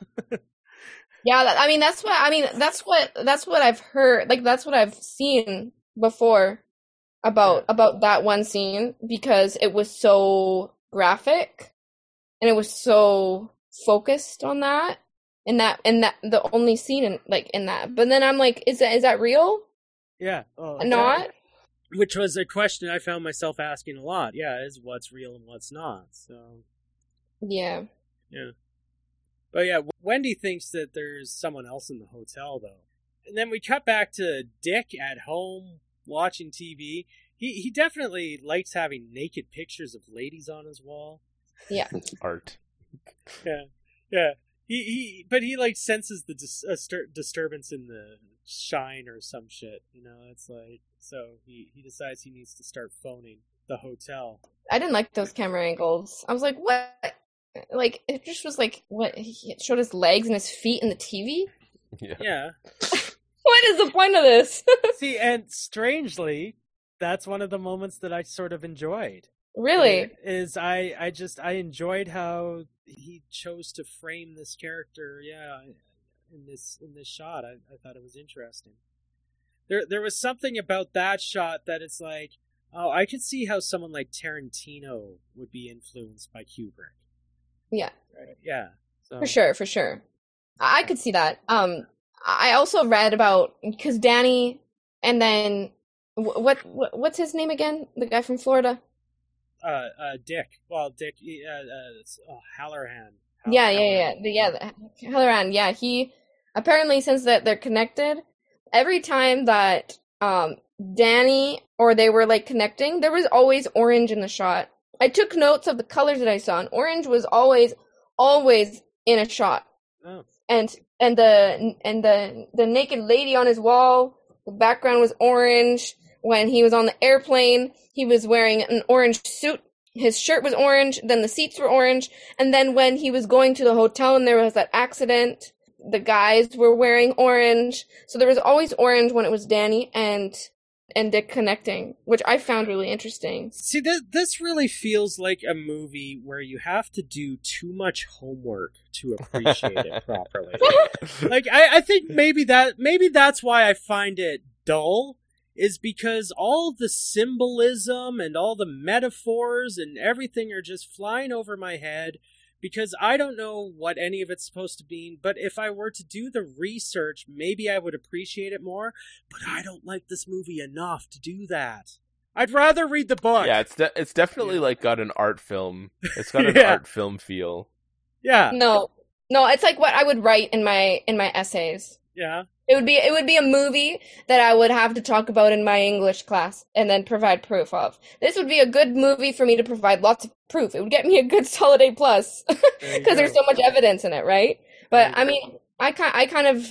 yeah, that's what I've heard, like that's what I've seen before about that one scene, because it was so graphic and it was so focused on that, and that the only scene in that. But then I'm like, is that real? Yeah. Not. Which was a question I found myself asking a lot. Yeah, is what's real and what's not. So. Yeah. Yeah. But yeah, Wendy thinks that there's someone else in the hotel, though. And then we cut back to Dick at home watching TV. He definitely likes having naked pictures of ladies on his wall. Yeah. Art. Yeah. Yeah. But he like senses the disturbance in the shine or some shit, you know. It's like, so he decides he needs to start phoning the hotel. I didn't like those camera angles. I was like, what? Like, it just was like, what? He showed his legs and his feet in the TV? Yeah. What is the point of this? See, and strangely, that's one of the moments that I sort of enjoyed. Really? Is I enjoyed how he chose to frame this character, in this shot. I thought it was interesting. There was something about that shot that it's like, oh, I could see how someone like Tarantino would be influenced by Kubrick. Yeah. Right? Yeah. So. For sure. I could see that. I also read about, because Danny, and then what's his name again? The guy from Florida. Dick. Well, Dick. Halloran. Halloran. Yeah, he apparently, since that they're connected, every time that Danny or they were like connecting, there was always orange in the shot. I took notes of the colors that I saw, and orange was always in a shot. Oh. and the naked lady on his wall, the background was orange. When he was on the airplane, he was wearing an orange suit. His shirt was orange, then the seats were orange, and then when he was going to the hotel and there was that accident, the guys were wearing orange. So there was always orange when it was Danny and Dick connecting, which I found really interesting. See, this really feels like a movie where you have to do too much homework to appreciate it properly. Like, I think maybe that's why I find it dull, is because all the symbolism and all the metaphors and everything are just flying over my head, because I don't know what any of it's supposed to mean. But if I were to do the research, maybe I would appreciate it more. But I don't like this movie enough to do that. I'd rather read the book. Yeah, it's definitely like got an art film. It's got an art film feel. Yeah. No, it's like what I would write in my essays. Yeah. It would be a movie that I would have to talk about in my English class and then provide proof of. This would be a good movie for me to provide lots of proof. It would get me a good solid A+, because there's so much evidence in it, right? But I mean, I kind of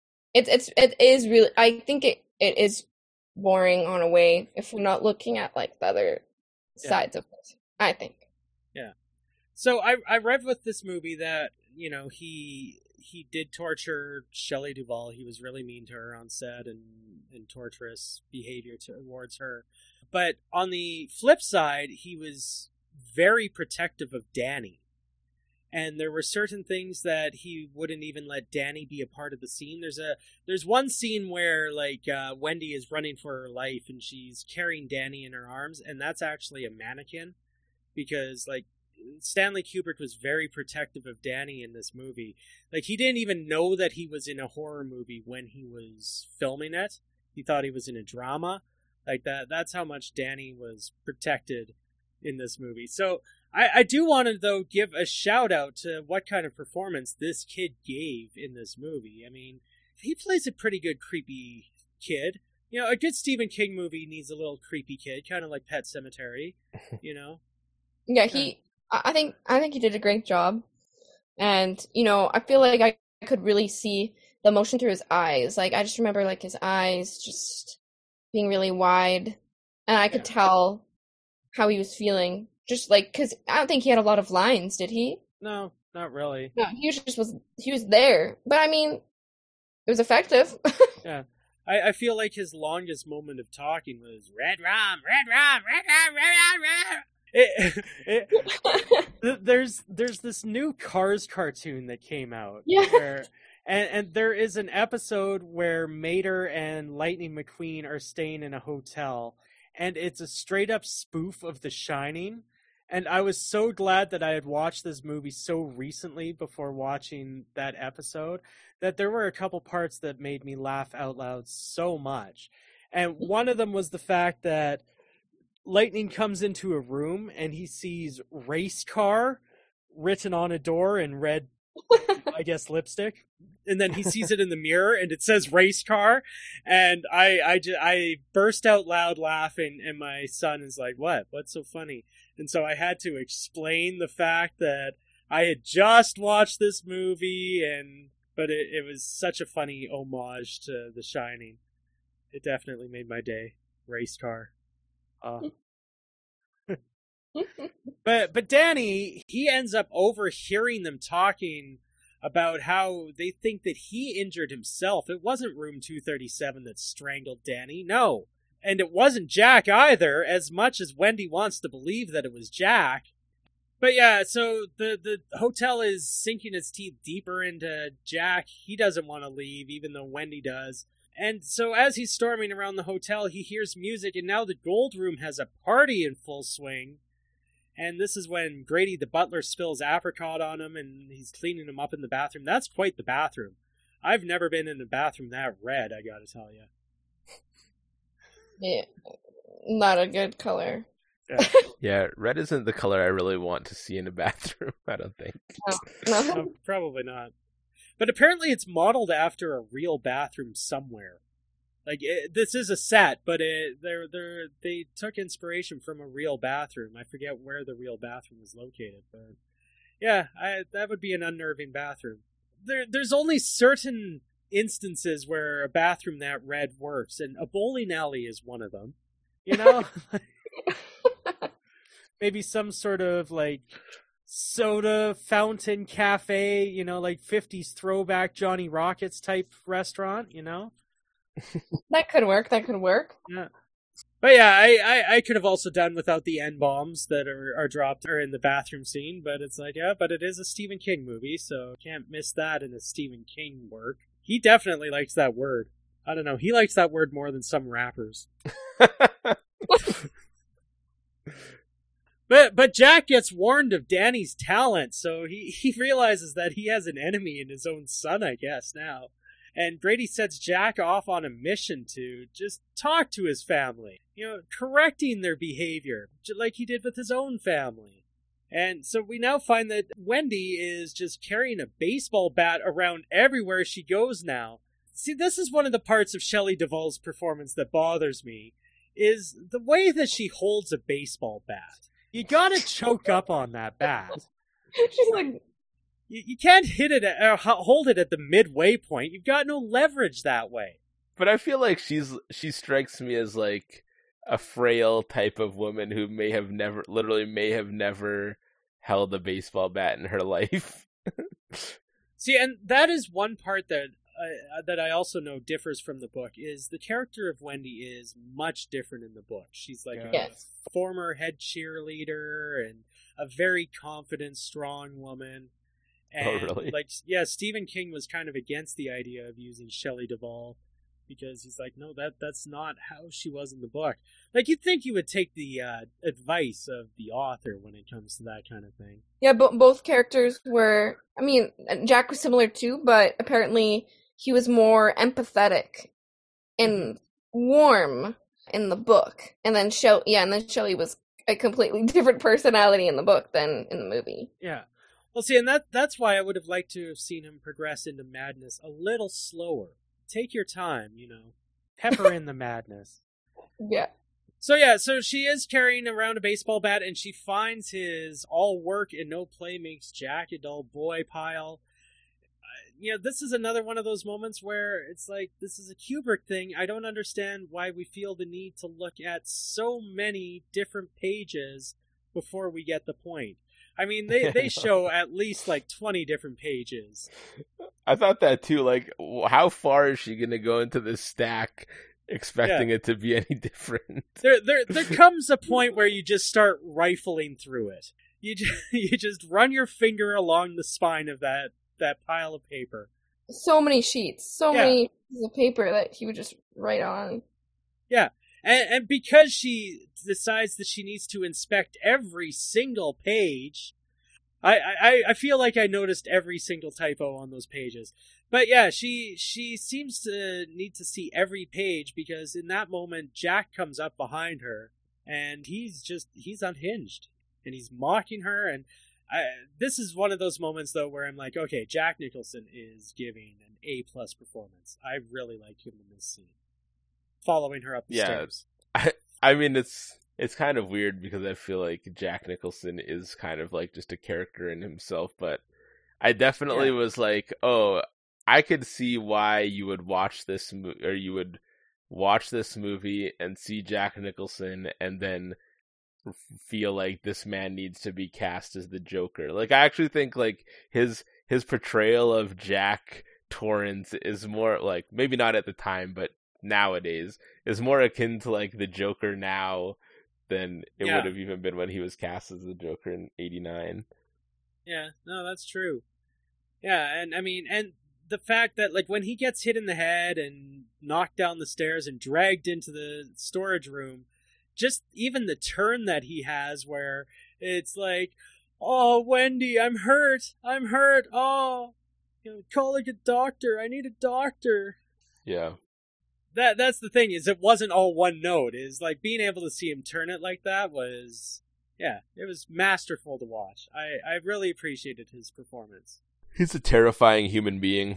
it is really, I think it is boring on a way if we're not looking at like the other sides of it, I think. Yeah. So I read with this movie that, you know, he did torture Shelley Duvall. He was really mean to her on set and torturous behavior towards her. But on the flip side, he was very protective of Danny. And there were certain things that he wouldn't even let Danny be a part of the scene. There's one scene where like Wendy is running for her life and she's carrying Danny in her arms, and that's actually a mannequin, because like Stanley Kubrick was very protective of Danny in this movie. Like, he didn't even know that he was in a horror movie when he was filming it. He thought he was in a drama. Like, that's how much Danny was protected in this movie. So I do want to, though, give a shout out to what kind of performance this kid gave in this movie. I mean, he plays a pretty good creepy kid. You know, a good Stephen King movie needs a little creepy kid, kind of like Pet Sematary, you know? Yeah, I think he did a great job. And, you know, I feel like I could really see the emotion through his eyes. Like, I just remember, like, his eyes just being really wide. And I could tell how he was feeling. Just, like, because I don't think he had a lot of lines, did he? No, not really. No, he was there. But, I mean, it was effective. Yeah. I feel like his longest moment of talking was, red rum, red rum, red rum, red rum, red. There's this new Cars cartoon that came out. Yeah. And there is an episode where Mater and Lightning McQueen are staying in a hotel, and it's a straight up spoof of The Shining. And I was so glad that I had watched this movie so recently before watching that episode, that there were a couple parts that made me laugh out loud so much. And one of them was the fact that Lightning comes into a room and he sees race car written on a door in red, I guess, lipstick. And then he sees it in the mirror and it says race car. And I burst out loud laughing, and my son is like, what's so funny? And so I had to explain the fact that I had just watched this movie, but it was such a funny homage to The Shining. It definitely made my day. Race car. But Danny, he ends up overhearing them talking about how they think that he injured himself. It wasn't Room 237 that strangled Danny, no. And it wasn't Jack either, as much as Wendy wants to believe that it was Jack. But yeah, so the hotel is sinking its teeth deeper into Jack. He doesn't want to leave, even though Wendy does. And so as he's storming around the hotel, he hears music, and now the Gold Room has a party in full swing. And this is when Grady the butler spills apricot on him, and he's cleaning him up in the bathroom. That's quite the bathroom. I've never been in a bathroom that red, I gotta tell you. Yeah, not a good color. Yeah, red isn't the color I really want to see in a bathroom, I don't think. No. Probably not. But apparently it's modeled after a real bathroom somewhere. Like, this is a set, but they took inspiration from a real bathroom. I forget where the real bathroom is located, but yeah, that would be an unnerving bathroom. there's only certain instances where a bathroom that red works, and a bowling alley is one of them. You know? Maybe some sort of, like, soda fountain cafe, you know, like 50s throwback Johnny Rockets type restaurant, you know? That could work. Yeah. But yeah, I could have also done without the N-bombs that are dropped or in the bathroom scene, but it's like, yeah, but it is a Stephen King movie, so can't miss that in a Stephen King work. He definitely likes that word. I don't know, he likes that word more than some rappers. But Jack gets warned of Danny's talent, so he realizes that he has an enemy in his own son, I guess, now. And Brady sets Jack off on a mission to just talk to his family, you know, correcting their behavior, like he did with his own family. And so we now find that Wendy is just carrying a baseball bat around everywhere she goes now. See, this is one of the parts of Shelley Duvall's performance that bothers me, is the way that she holds a baseball bat. You gotta choke up on that bat. She's like, you can't hit it or hold it at the midway point. You've got no leverage that way. But I feel like she strikes me as like a frail type of woman who may have never held a baseball bat in her life. See, and that is one part that I also know differs from the book, is the character of Wendy is much different in the book. She's like a former head cheerleader and a very confident, strong woman. And really? Like, yeah, Stephen King was kind of against the idea of using Shelley Duvall because he's like, no, that's not how she was in the book. Like, you'd think you would take the advice of the author when it comes to that kind of thing. yeah, but both characters were, I mean, Jack was similar too, but apparently he was more empathetic and warm in the book. And then Shelley was a completely different personality in the book than in the movie. Yeah. Well, see, and that's why I would have liked to have seen him progress into madness a little slower. Take your time, you know. Pepper in the madness. Yeah. So she is carrying around a baseball bat, and she finds his all work and no play makes Jack a dull boy pile. You know, this is another one of those moments where it's like, this is a Kubrick thing. I don't understand why we feel the need to look at so many different pages before we get the point. I mean, they show at least like 20 different pages. I thought that too. Like, how far is she going to go into this stack expecting it to be any different? There comes a point where you just start rifling through it. You just run your finger along the spine of that pile of paper. So many sheets, many pieces of paper that he would just write on. Yeah, and because she decides that she needs to inspect every single page, I feel like I noticed every single typo on those pages. But yeah, she seems to need to see every page because in that moment Jack comes up behind her and he's unhinged and he's mocking her. And this is one of those moments though where I'm like, okay, Jack Nicholson is giving an A+ performance. I really like him in this scene, following her up the stairs. I mean, it's kind of weird because I feel like Jack Nicholson is kind of like just a character in himself, but I definitely was like, oh, I could see why you would watch this you would watch this movie and see Jack Nicholson and then feel like this man needs to be cast as the Joker. Like, I actually think like his portrayal of Jack Torrance is more like, maybe not at the time, but nowadays is more akin to like the Joker now than it would have even been when he was cast as the Joker in '89. Yeah, no, that's true. Yeah, and I mean, and the fact that like when he gets hit in the head and knocked down the stairs and dragged into the storage room, just even the turn that he has where it's like, oh, Wendy, I'm hurt, oh, you know, calling a doctor, I need a doctor. Yeah. That's the thing, is it wasn't all one note. Is like being able to see him turn it like that was, it was masterful to watch. I really appreciated his performance. He's a terrifying human being.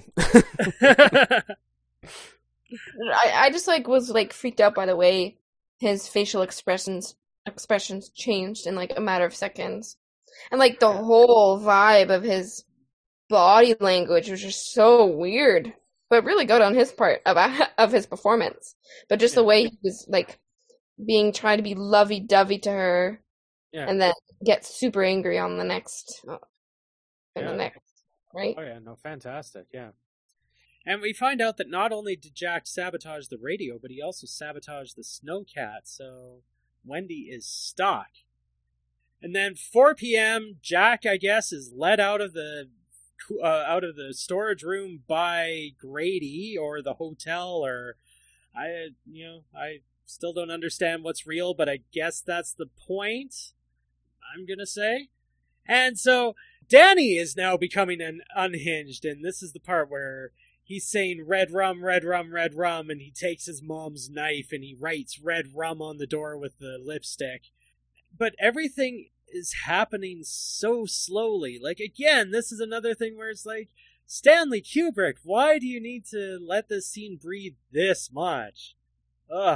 I just like was like freaked out by the way his facial expressions changed in like a matter of seconds, and like the whole vibe of his body language was just so weird, but really good on his part of his performance. But just the way he was like trying to be lovey-dovey to her, and then get super angry on the next, the next, right? Oh yeah, no, fantastic, yeah. And we find out that not only did Jack sabotage the radio, but he also sabotaged the Snowcat, so Wendy is stuck. And then 4 p.m., Jack, I guess, is led out of the storage room by Grady or the hotel, or I still don't understand what's real, but I guess that's the point, I'm gonna say. And so Danny is now becoming unhinged, and this is the part where he's saying red rum, red rum, red rum, and he takes his mom's knife and he writes red rum on the door with the lipstick. But everything is happening so slowly. Like, again, this is another thing where it's like, Stanley Kubrick, why do you need to let this scene breathe this much? Ugh.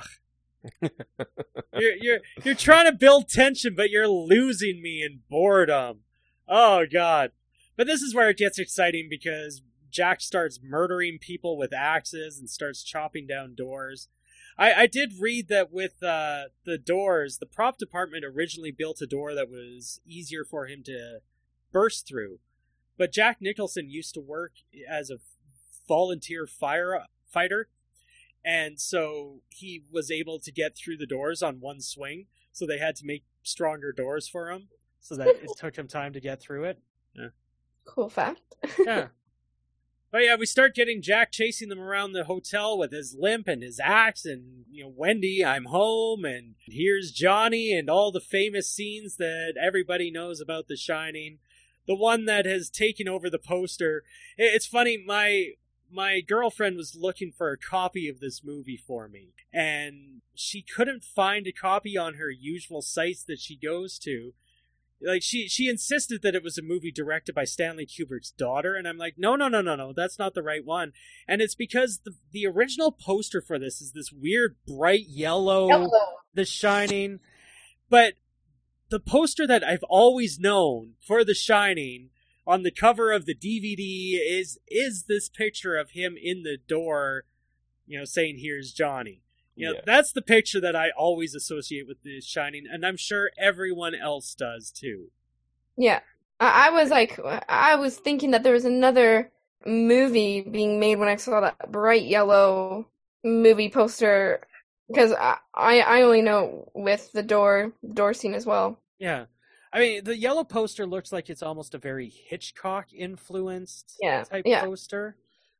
You're trying to build tension, but you're losing me in boredom. Oh, God. But this is where it gets exciting, because Jack starts murdering people with axes and starts chopping down doors. I did read that with the doors, the prop department originally built a door that was easier for him to burst through. But Jack Nicholson used to work as a volunteer firefighter, and so he was able to get through the doors on one swing, so they had to make stronger doors for him, so that it took him time to get through it. Yeah. Cool fact. Yeah. But yeah, we start getting Jack chasing them around the hotel with his limp and his axe, and, Wendy, I'm home, and here's Johnny, and all the famous scenes that everybody knows about The Shining. The one that has taken over the poster. It's funny, my girlfriend was looking for a copy of this movie for me, and she couldn't find a copy on her usual sites that she goes to. Like, she insisted that it was a movie directed by Stanley Kubrick's daughter, and I'm like, no, that's not the right one. And it's because the original poster for this is this weird bright yellow. The Shining. But the poster that I've always known for The Shining on the cover of the DVD is this picture of him in the door, saying, here's Johnny. That's the picture that I always associate with The Shining, and I'm sure everyone else does too. Yeah. I was thinking that there was another movie being made when I saw that bright yellow movie poster, because I only know with the door scene as well. Yeah. I mean, the yellow poster looks like it's almost a very Hitchcock-influenced type poster,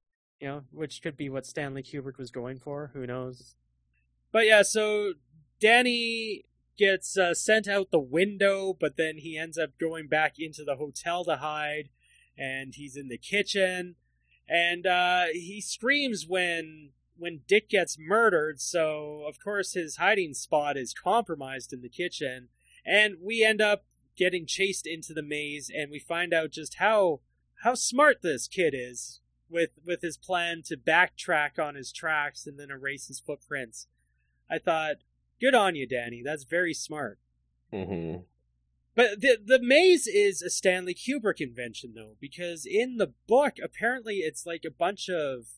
which could be what Stanley Kubrick was going for. Who knows? But yeah, so Danny gets sent out the window, but then he ends up going back into the hotel to hide, and he's in the kitchen, and he screams when Dick gets murdered, so of course his hiding spot is compromised in the kitchen, and we end up getting chased into the maze, and we find out just how smart this kid is with his plan to backtrack on his tracks and then erase his footprints. I thought, good on you, Danny. That's very smart. Mm-hmm. But the maze is a Stanley Kubrick invention, though, because in the book, apparently it's like a bunch of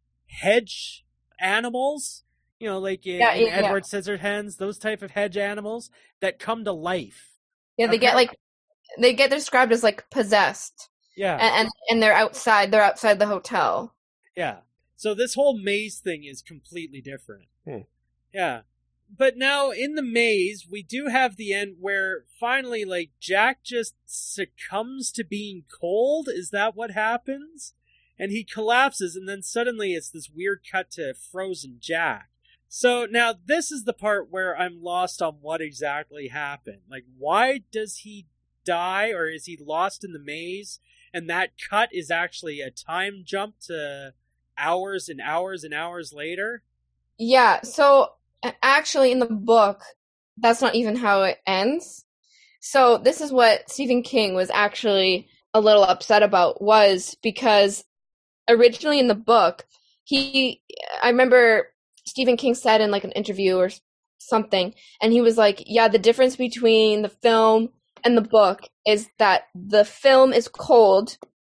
hedge animals, like in Edward Scissorhands, those type of hedge animals that come to life. Yeah, they get described as like possessed. Yeah. And they're outside the hotel. Yeah. So this whole maze thing is completely different. Yeah. But now in the maze, we do have the end where finally, like, Jack just succumbs to being cold. Is that what happens? And he collapses, and then suddenly it's this weird cut to frozen Jack. So now this is the part where I'm lost on what exactly happened. Like, why does he die, or is he lost in the maze? And that cut is actually a time jump to hours and hours and hours later? Yeah, so actually in the book, that's not even how it ends. So this is what Stephen King was actually a little upset about, was because originally in the book, I remember Stephen King said in like an interview or something, and he was like, yeah, the difference between the film and the book is that the film is cold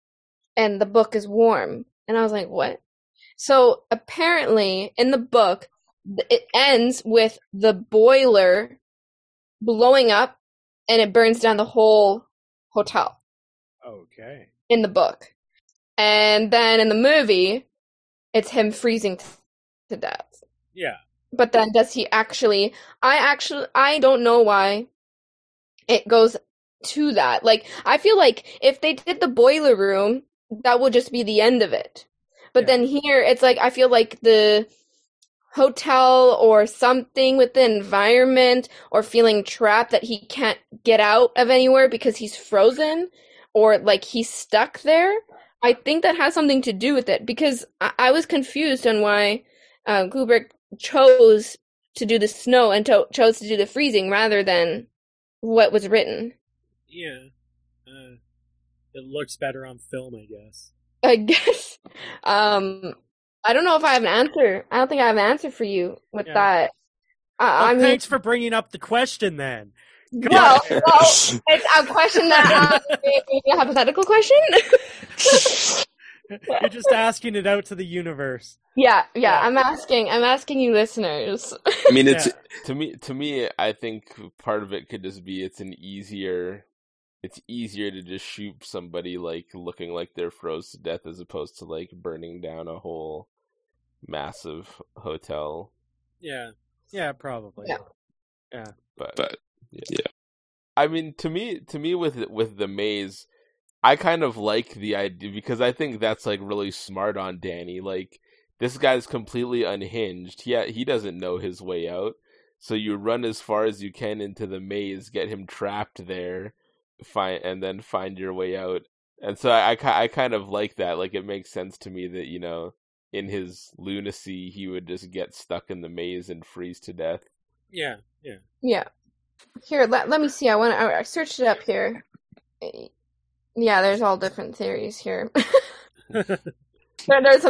and the book is warm. And I was like, what? So apparently in the book, it ends with the boiler blowing up and it burns down the whole hotel Okay. in the book. And then in the movie, it's him freezing to death. Yeah. But then does he actually I don't know why it goes to that. Like, I feel like if they did the boiler room, that would just be the end of it. But then here, it's like, I feel like the hotel or something with the environment or feeling trapped that he can't get out of anywhere because he's frozen or like he's stuck there. I think that has something to do with it because I was confused on why Kubrick chose to do the snow and chose to do the freezing rather than what was written. Yeah. It looks better on film, I guess. I guess. I don't know if I have an answer. I don't think I have an answer for you with that. I mean, thanks for bringing up the question then. well, it's a question that a hypothetical question. You're just asking it out to the universe. Yeah. I'm asking you, listeners. I mean, it's To me, I think part of it could just be it's easier to just shoot somebody like looking like they're froze to death as opposed to like burning down a whole massive hotel. Yeah, probably. Yeah. But yeah. I mean, to me with the maze, I kind of like the idea because I think that's like really smart on Danny. Like, this guy's completely unhinged. He doesn't know his way out. So you run as far as you can into the maze, get him trapped there, and then find your way out. And so I kind of like that. Like, it makes sense to me that, you know, in his lunacy, he would just get stuck in the maze and freeze to death. Yeah. Here, let me see. I searched it up here. Yeah, there's all different theories here. It's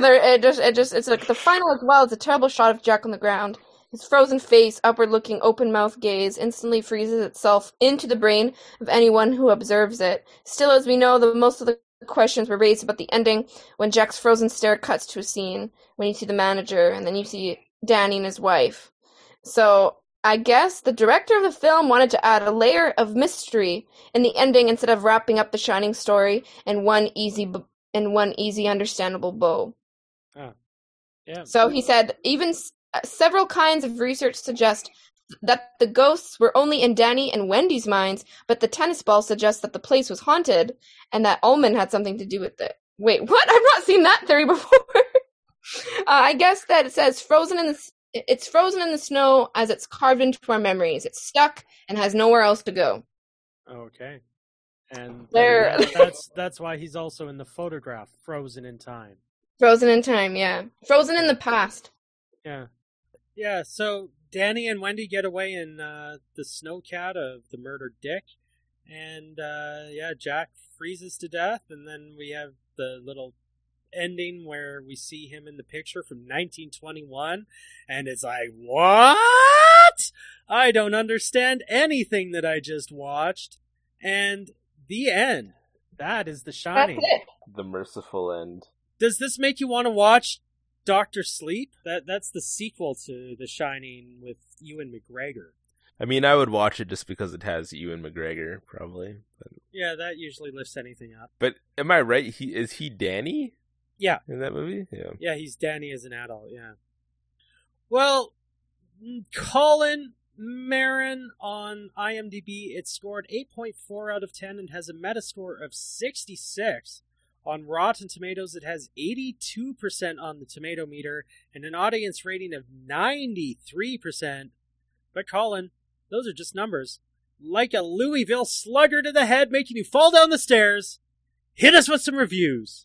like the final as well as a terrible shot of Jack on the ground. His frozen face, upward-looking, open-mouthed gaze instantly freezes itself into the brain of anyone who observes it. Still, as we know, most of the questions were raised about the ending when Jack's frozen stare cuts to a scene when you see the manager and then you see Danny and his wife. So I guess the director of the film wanted to add a layer of mystery in the ending instead of wrapping up the Shining story in one easy understandable bow. Oh. Yeah. So he said, even several kinds of research suggest that the ghosts were only in Danny and Wendy's minds, but the tennis ball suggests that the place was haunted and that Ullman had something to do with it. Wait, what? I've not seen that theory before. I guess that it says it's frozen in the snow as it's carved into our memories. It's stuck and has nowhere else to go. Okay. And that's why he's also in the photograph, Frozen in Time. Frozen in time, yeah. Frozen in the past. Yeah. Yeah, so Danny and Wendy get away in the snowcat of the murdered Dick. And, Jack freezes to death. And then we have the little ending where we see him in the picture from 1921. And it's like, what? I don't understand anything that I just watched. And the end. That is The Shining. That's it. The merciful end. Does this make you want to watch Dr. Sleep? That's the sequel to The Shining with Ewan McGregor. I mean, I would watch it just because it has Ewan McGregor, probably. But... yeah, that usually lifts anything up. But am I right? Is he Danny? Yeah. In that movie? Yeah. Yeah, he's Danny as an adult, yeah. Well, Colin Marin on IMDb, it scored 8.4 out of 10 and has a Metascore of 66. On Rotten Tomatoes, it has 82% on the tomato meter and an audience rating of 93%. But Colin, those are just numbers. Like a Louisville slugger to the head making you fall down the stairs, hit us with some reviews.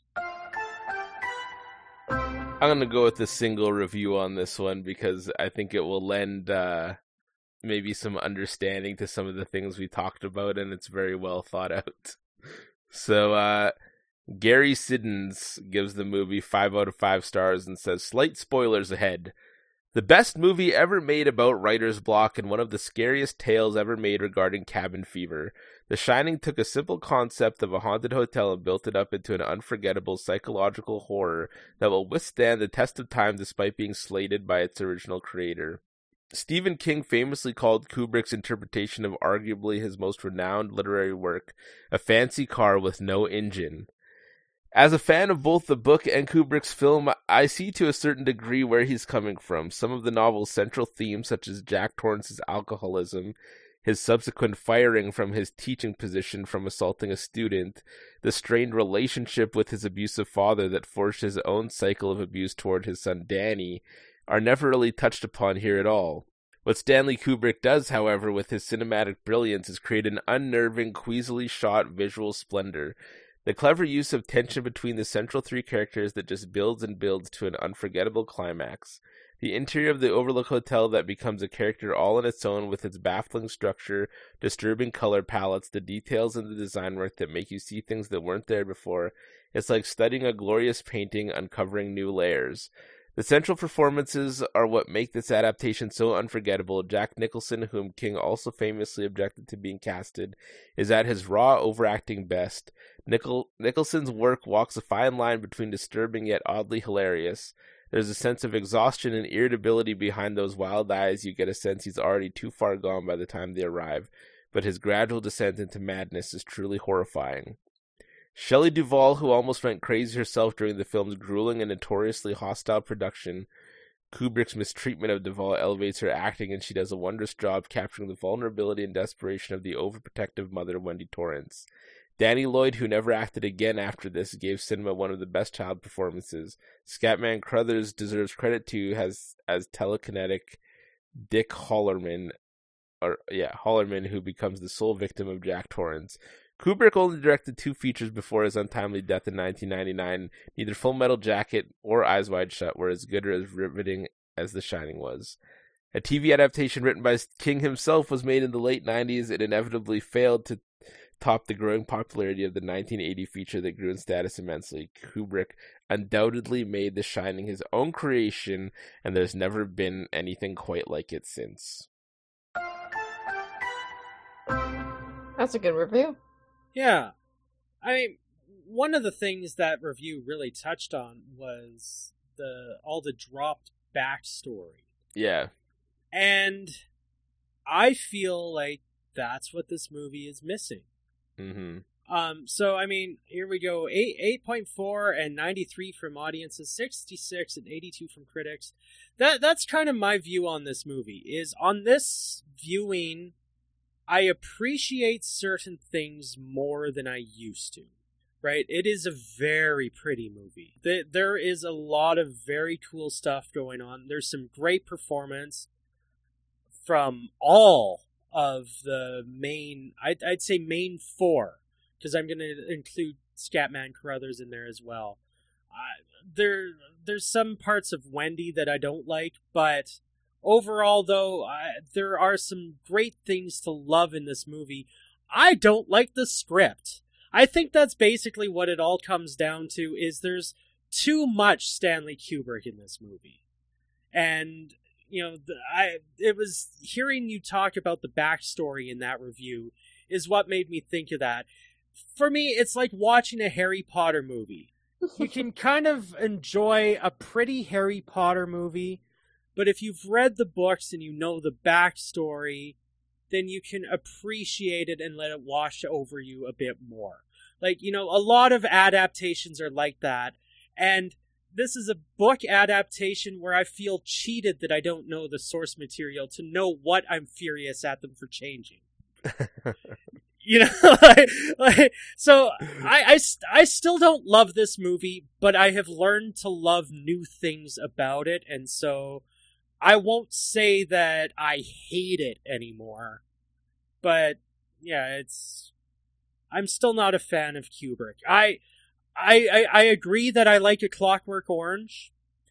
I'm going to go with the single review on this one because I think it will lend maybe some understanding to some of the things we talked about, and it's very well thought out. So, Gary Siddons gives the movie 5 out of 5 stars and says, slight spoilers ahead. The best movie ever made about writer's block and one of the scariest tales ever made regarding cabin fever. The Shining took a simple concept of a haunted hotel and built it up into an unforgettable psychological horror that will withstand the test of time despite being slated by its original creator. Stephen King famously called Kubrick's interpretation of arguably his most renowned literary work a fancy car with no engine. As a fan of both the book and Kubrick's film, I see to a certain degree where he's coming from. Some of the novel's central themes, such as Jack Torrance's alcoholism, his subsequent firing from his teaching position from assaulting a student, the strained relationship with his abusive father that forged his own cycle of abuse toward his son Danny, are never really touched upon here at all. What Stanley Kubrick does, however, with his cinematic brilliance is create an unnerving, queasily shot visual splendor. The clever use of tension between the central three characters that just builds and builds to an unforgettable climax. The interior of the Overlook Hotel that becomes a character all on its own with its baffling structure, disturbing color palettes, the details and the design work that make you see things that weren't there before. It's like studying a glorious painting, uncovering new layers. The central performances are what make this adaptation so unforgettable. Jack Nicholson, whom King also famously objected to being casted, is at his raw, overacting best. Nicholson's work walks a fine line between disturbing yet oddly hilarious. There's a sense of exhaustion and irritability behind those wild eyes. You get a sense he's already too far gone by the time they arrive, but his gradual descent into madness is truly horrifying. Shelley Duvall, who almost went crazy herself during the film's grueling and notoriously hostile production. Kubrick's mistreatment of Duvall elevates her acting, and she does a wondrous job capturing the vulnerability and desperation of the overprotective mother, Wendy Torrance. Danny Lloyd, who never acted again after this, gave cinema one of the best child performances. Scatman Crothers deserves credit too as telekinetic Dick Hallorann, who becomes the sole victim of Jack Torrance. Kubrick only directed 2 features before his untimely death in 1999. Neither Full Metal Jacket or Eyes Wide Shut were as good or as riveting as The Shining was. A TV adaptation written by King himself was made in the late 90s. It inevitably failed to top the growing popularity of the 1980 feature that grew in status immensely. Kubrick undoubtedly made The Shining his own creation, and there's never been anything quite like it since. That's a good review. Yeah. I mean, one of the things that review really touched on was all the dropped backstory. Yeah. And I feel like that's what this movie is missing. Mm-hmm. So, I mean, here we go. 8.4 and 93 from audiences, 66 and 82 from critics. That's kind of my view on this movie, is on this viewing, I appreciate certain things more than I used to, right? It is a very pretty movie. There is a lot of very cool stuff going on. There's some great performance from all of the main, I'd say main 4, because I'm going to include Scatman Crothers in there as well. There's some parts of Wendy that I don't like, but overall, though, there are some great things to love in this movie. I don't like the script. I think that's basically what it all comes down to, is there's too much Stanley Kubrick in this movie. And, you know, it was hearing you talk about the backstory in that review is what made me think of that. For me, it's like watching a Harry Potter movie. You can kind of enjoy a pretty Harry Potter movie, but if you've read the books and you know the backstory, then you can appreciate it and let it wash over you a bit more. Like, you know, a lot of adaptations are like that, and this is a book adaptation where I feel cheated that I don't know the source material to know what I'm furious at them for changing. You know, so I still don't love this movie, but I have learned to love new things about it, and so I won't say that I hate it anymore. But yeah, I'm still not a fan of Kubrick. I agree that I like A Clockwork Orange.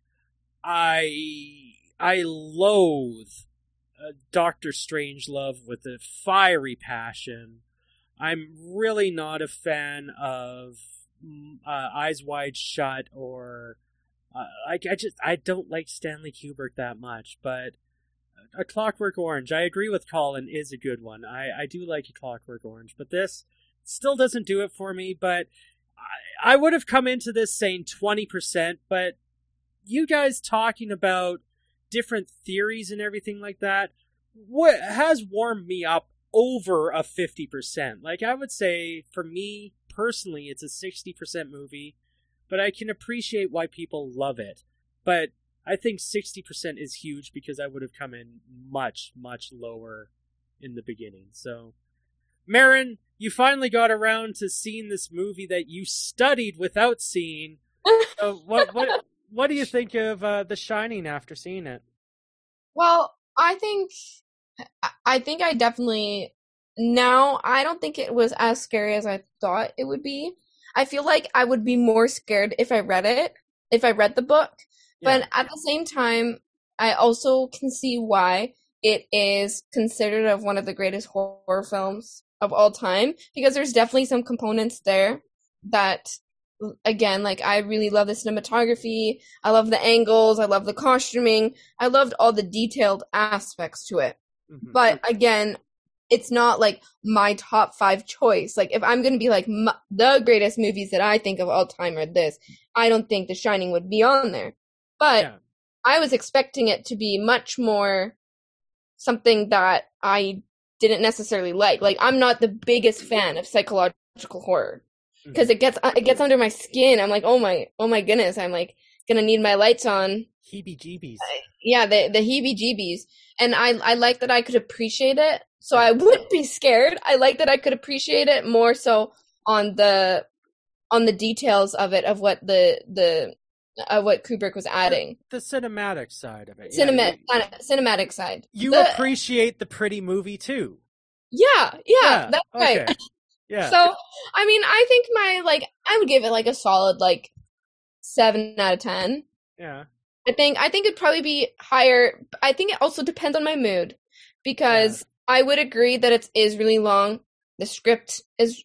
I loathe Doctor Strangelove with a fiery passion. I'm really not a fan of Eyes Wide Shut or I don't like Stanley Kubrick that much, but A Clockwork Orange, I agree with Colin, is a good one. I do like A Clockwork Orange, but this still doesn't do it for me. But I would have come into this saying 20%, but you guys talking about different theories and everything like that, what has warmed me up over a 50%. Like, I would say, for me, personally, it's a 60% movie, but I can appreciate why people love it. But I think 60% is huge because I would have come in much, much lower in the beginning. So, Marin, you finally got around to seeing this movie that you studied without seeing. So what do you think of The Shining after seeing it? Well, I think I definitely now I don't think it was as scary as I thought it would be. I feel like I would be more scared if I read the book. Yeah. But at the same time, I also can see why it is considered of one of the greatest horror films of all time, because there's definitely some components there that, again, like, I really love the cinematography, I love the angles, I love the costuming, I loved all the detailed aspects to it. Mm-hmm. But again, it's not like my top 5 choice. Like, if I'm going to be like the greatest movies that I think of all time are this, I don't think The Shining would be on there. But yeah. I was expecting it to be much more something that I didn't necessarily like. Like, I'm not the biggest fan of psychological horror because it gets under my skin. I'm like, oh my goodness, I'm like gonna need my lights on. Heebie-jeebies. Yeah, the heebie-jeebies. And I like that I could appreciate it, so I wouldn't be scared. I like that I could appreciate it more so on the details of it, of what what Kubrick was adding. The cinematic side of it. Cinematic side. You appreciate the pretty movie too. Yeah, that's right. Okay. Yeah. So, I mean, I think I would give it like a solid 7 out of 10. Yeah. I think it'd probably be higher. I think it also depends on my mood, because I would agree that it is really long. The script is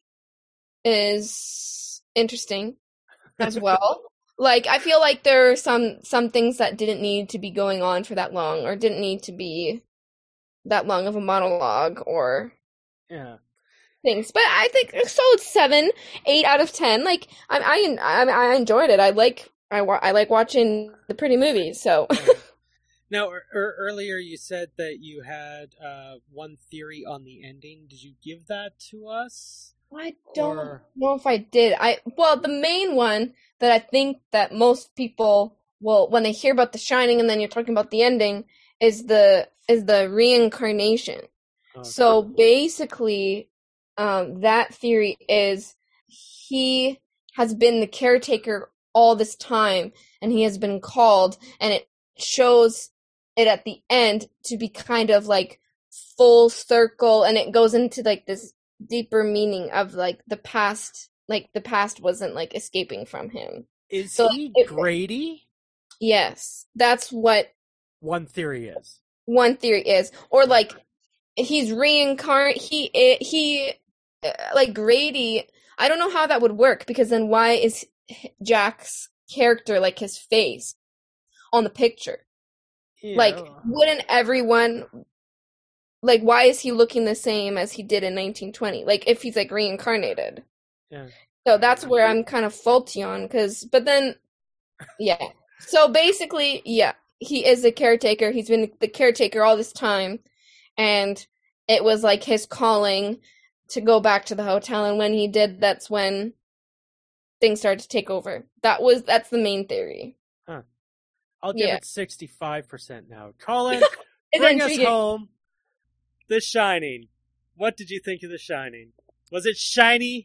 interesting as well. Like, I feel like there are some things that didn't need to be going on for that long, or didn't need to be that long of a monologue, or things. But I think a solid 7, 8 out of 10. Like, I enjoyed it. I like watching the pretty movies. So now, earlier you said that you had one theory on the ending. Did you give that to us? I don't know if I did. Well, the main one that I think that most people will, when they hear about The Shining and then you're talking about the ending, is the reincarnation. Okay. So basically, that theory is he has been the caretaker all this time, and he has been called, and it shows it at the end to be kind of like full circle, and it goes into like this deeper meaning of like the past wasn't like escaping from him. Is he Grady? Yes, that's what one theory is. Or like he's reincarnated. He like Grady. I don't know how that would work, because then why is Jack's character like his face on the picture? Yeah. Like, wouldn't everyone, like, why is he looking the same as he did in 1920? Like, if he's like reincarnated. Yeah. So that's where I'm kind of faulty on, but then, yeah. So basically, yeah, he is the caretaker. He's been the caretaker all this time, and it was like his calling to go back to the hotel, and when he did, that's when things started to take over. That's the main theory. Huh. I'll give it 65% now. Colin, bring us home. The Shining. What did you think of The Shining? Was it shiny?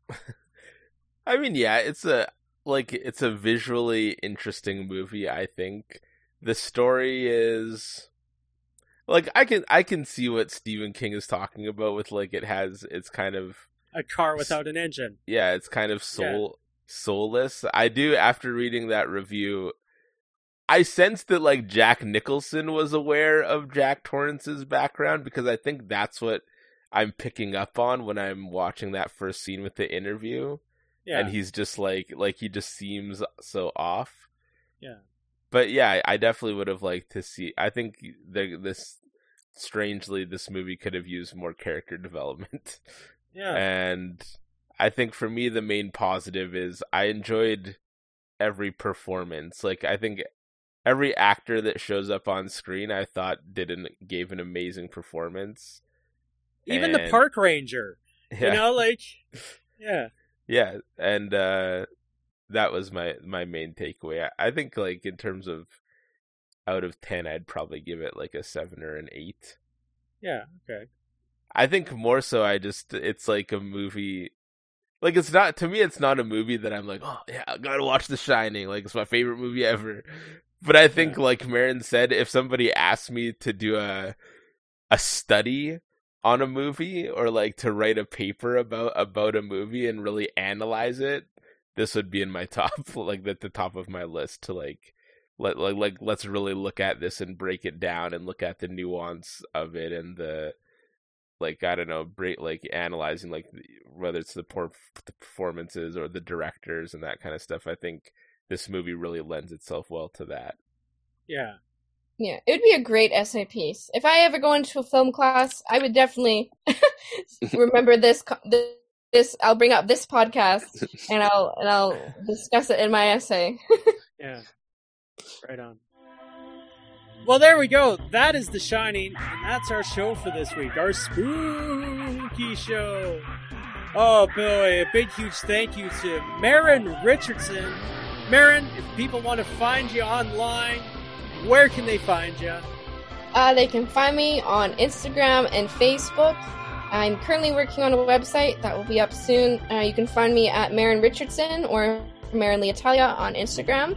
I mean, yeah, it's a visually interesting movie, I think. The story is like, I can see what Stephen King is talking about with, like, it's kind of a car without an engine. Yeah, it's kind of soulless. I do, after reading that review, I sensed that, like, Jack Nicholson was aware of Jack Torrance's background, because I think that's what I'm picking up on when I'm watching that first scene with the interview. Yeah. And he's just like he just seems so off. Yeah. But yeah, I definitely would have liked to see. I think this movie could have used more character development. Yeah. And I think for me, the main positive is I enjoyed every performance. Like, I think every actor that shows up on screen, I thought gave an amazing performance. Even the park ranger, yeah. you know, like, yeah. Yeah, and that was my main takeaway. I think, like, in terms of out of 10, I'd probably give it like a 7 or an 8. Yeah, okay. I think more so it's like a movie, like, it's not a movie that I'm like, oh yeah, I gotta watch The Shining, like, it's my favorite movie ever. But I think, like Marin said, if somebody asked me to do a study on a movie, or like to write a paper about a movie and really analyze it, this would be in my top, like at the top of my list to like let's really look at this and break it down and look at the nuance of it and the, like, I don't know, like analyzing like whether it's the performances or the directors and that kind of stuff. I think this movie really lends itself well to that. Yeah. Yeah, it would be a great essay piece. If I ever go into a film class, I would definitely remember this. I'll bring up this podcast and I'll discuss it in my essay. Yeah, right on. Well, there we go. That is The Shining, and that's our show for this week. Our spooky show. Oh boy, a big, huge thank you to Marin Richardson. Marin, if people want to find you online, where can they find you? They can find me on Instagram and Facebook. I'm currently working on a website that will be up soon. You can find me at Marin Richardson or Marin Liatalia on Instagram.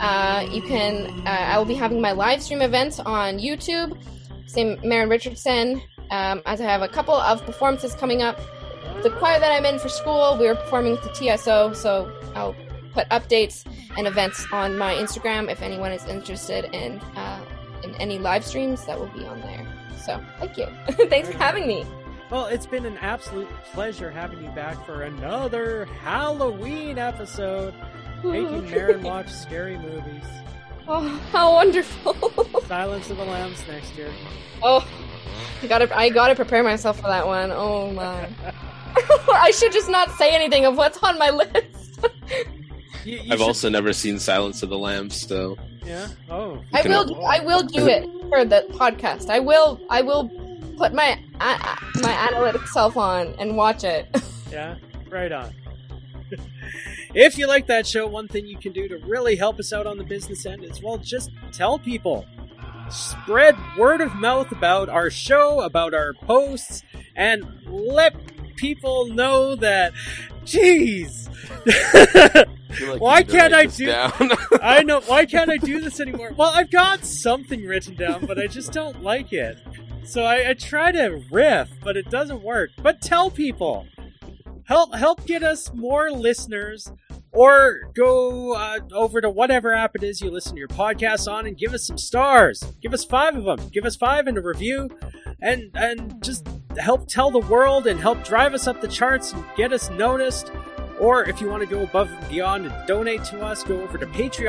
I will be having my live stream events on YouTube. Same Marin Richardson. As I have a couple of performances coming up. The choir that I'm in for school, we are performing with the TSO, so I'll put updates and events on my Instagram if anyone is interested in any live streams that will be on there. So, thank you. Thanks for having me. Well, it's been an absolute pleasure having you back for another Halloween episode, making Marin watch scary movies. Oh, how wonderful. Silence of the Lambs next year. Oh, I gotta prepare myself for that one. Oh my. I should just not say anything of what's on my list. I've also never seen Silence of the Lambs, so yeah. Oh, I will do it for the podcast. I will put my analytic self on and watch it. Yeah, right on. If you like that show, one thing you can do to really help us out on the business end is, well, just tell people. Spread word of mouth about our show, about our posts, and let people know that, jeez, why can't I do I know, why can't I do this anymore? Well, I've got something written down, but I just don't like it. So I try to riff, but it doesn't work. But tell people. Help get us more listeners, or go over to whatever app it is you listen to your podcast on and give us some stars. Give us 5 of them. Give us 5 in a review, and just help tell the world and help drive us up the charts and get us noticed. Or if you want to go above and beyond and donate to us, go over to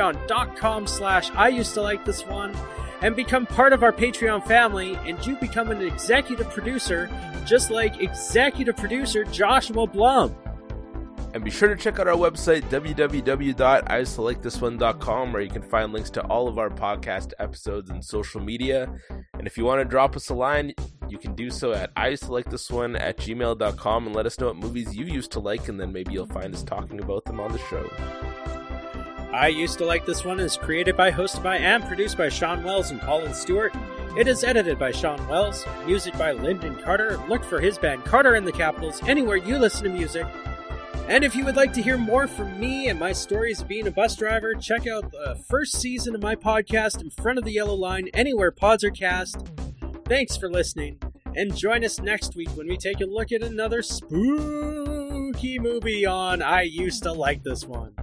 patreon.com/IUsedToLikeThisOne and become part of our Patreon family, and you become an executive producer, just like executive producer Joshua Blum. And be sure to check out our website, www.IUsedToLikeThisOne.com, where you can find links to all of our podcast episodes and social media. And if you want to drop us a line, you can do so at IUsedToLikeThisOne@gmail.com and let us know what movies you used to like, and then maybe you'll find us talking about them on the show. I Used to Like This One is created by, hosted by, and produced by Sean Wells and Colin Stewart. It is edited by Sean Wells. Music by Lyndon Carter. Look for his band Carter in the Capitals anywhere you listen to music. And if you would like to hear more from me and my stories of being a bus driver, check out the first season of my podcast, In Front of the Yellow Line, anywhere pods are cast. Thanks for listening, and join us next week when we take a look at another spooky movie on I Used to Like This One.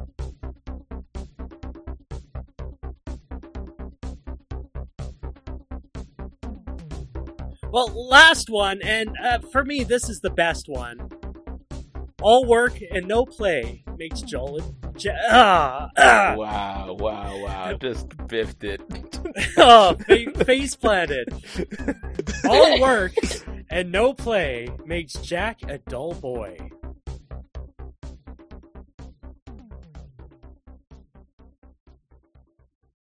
Well, last one, and for me, this is the best one. All work and no play makes Joel Wow. Just biffed it. face planted. All work and no play makes Jack a dull boy.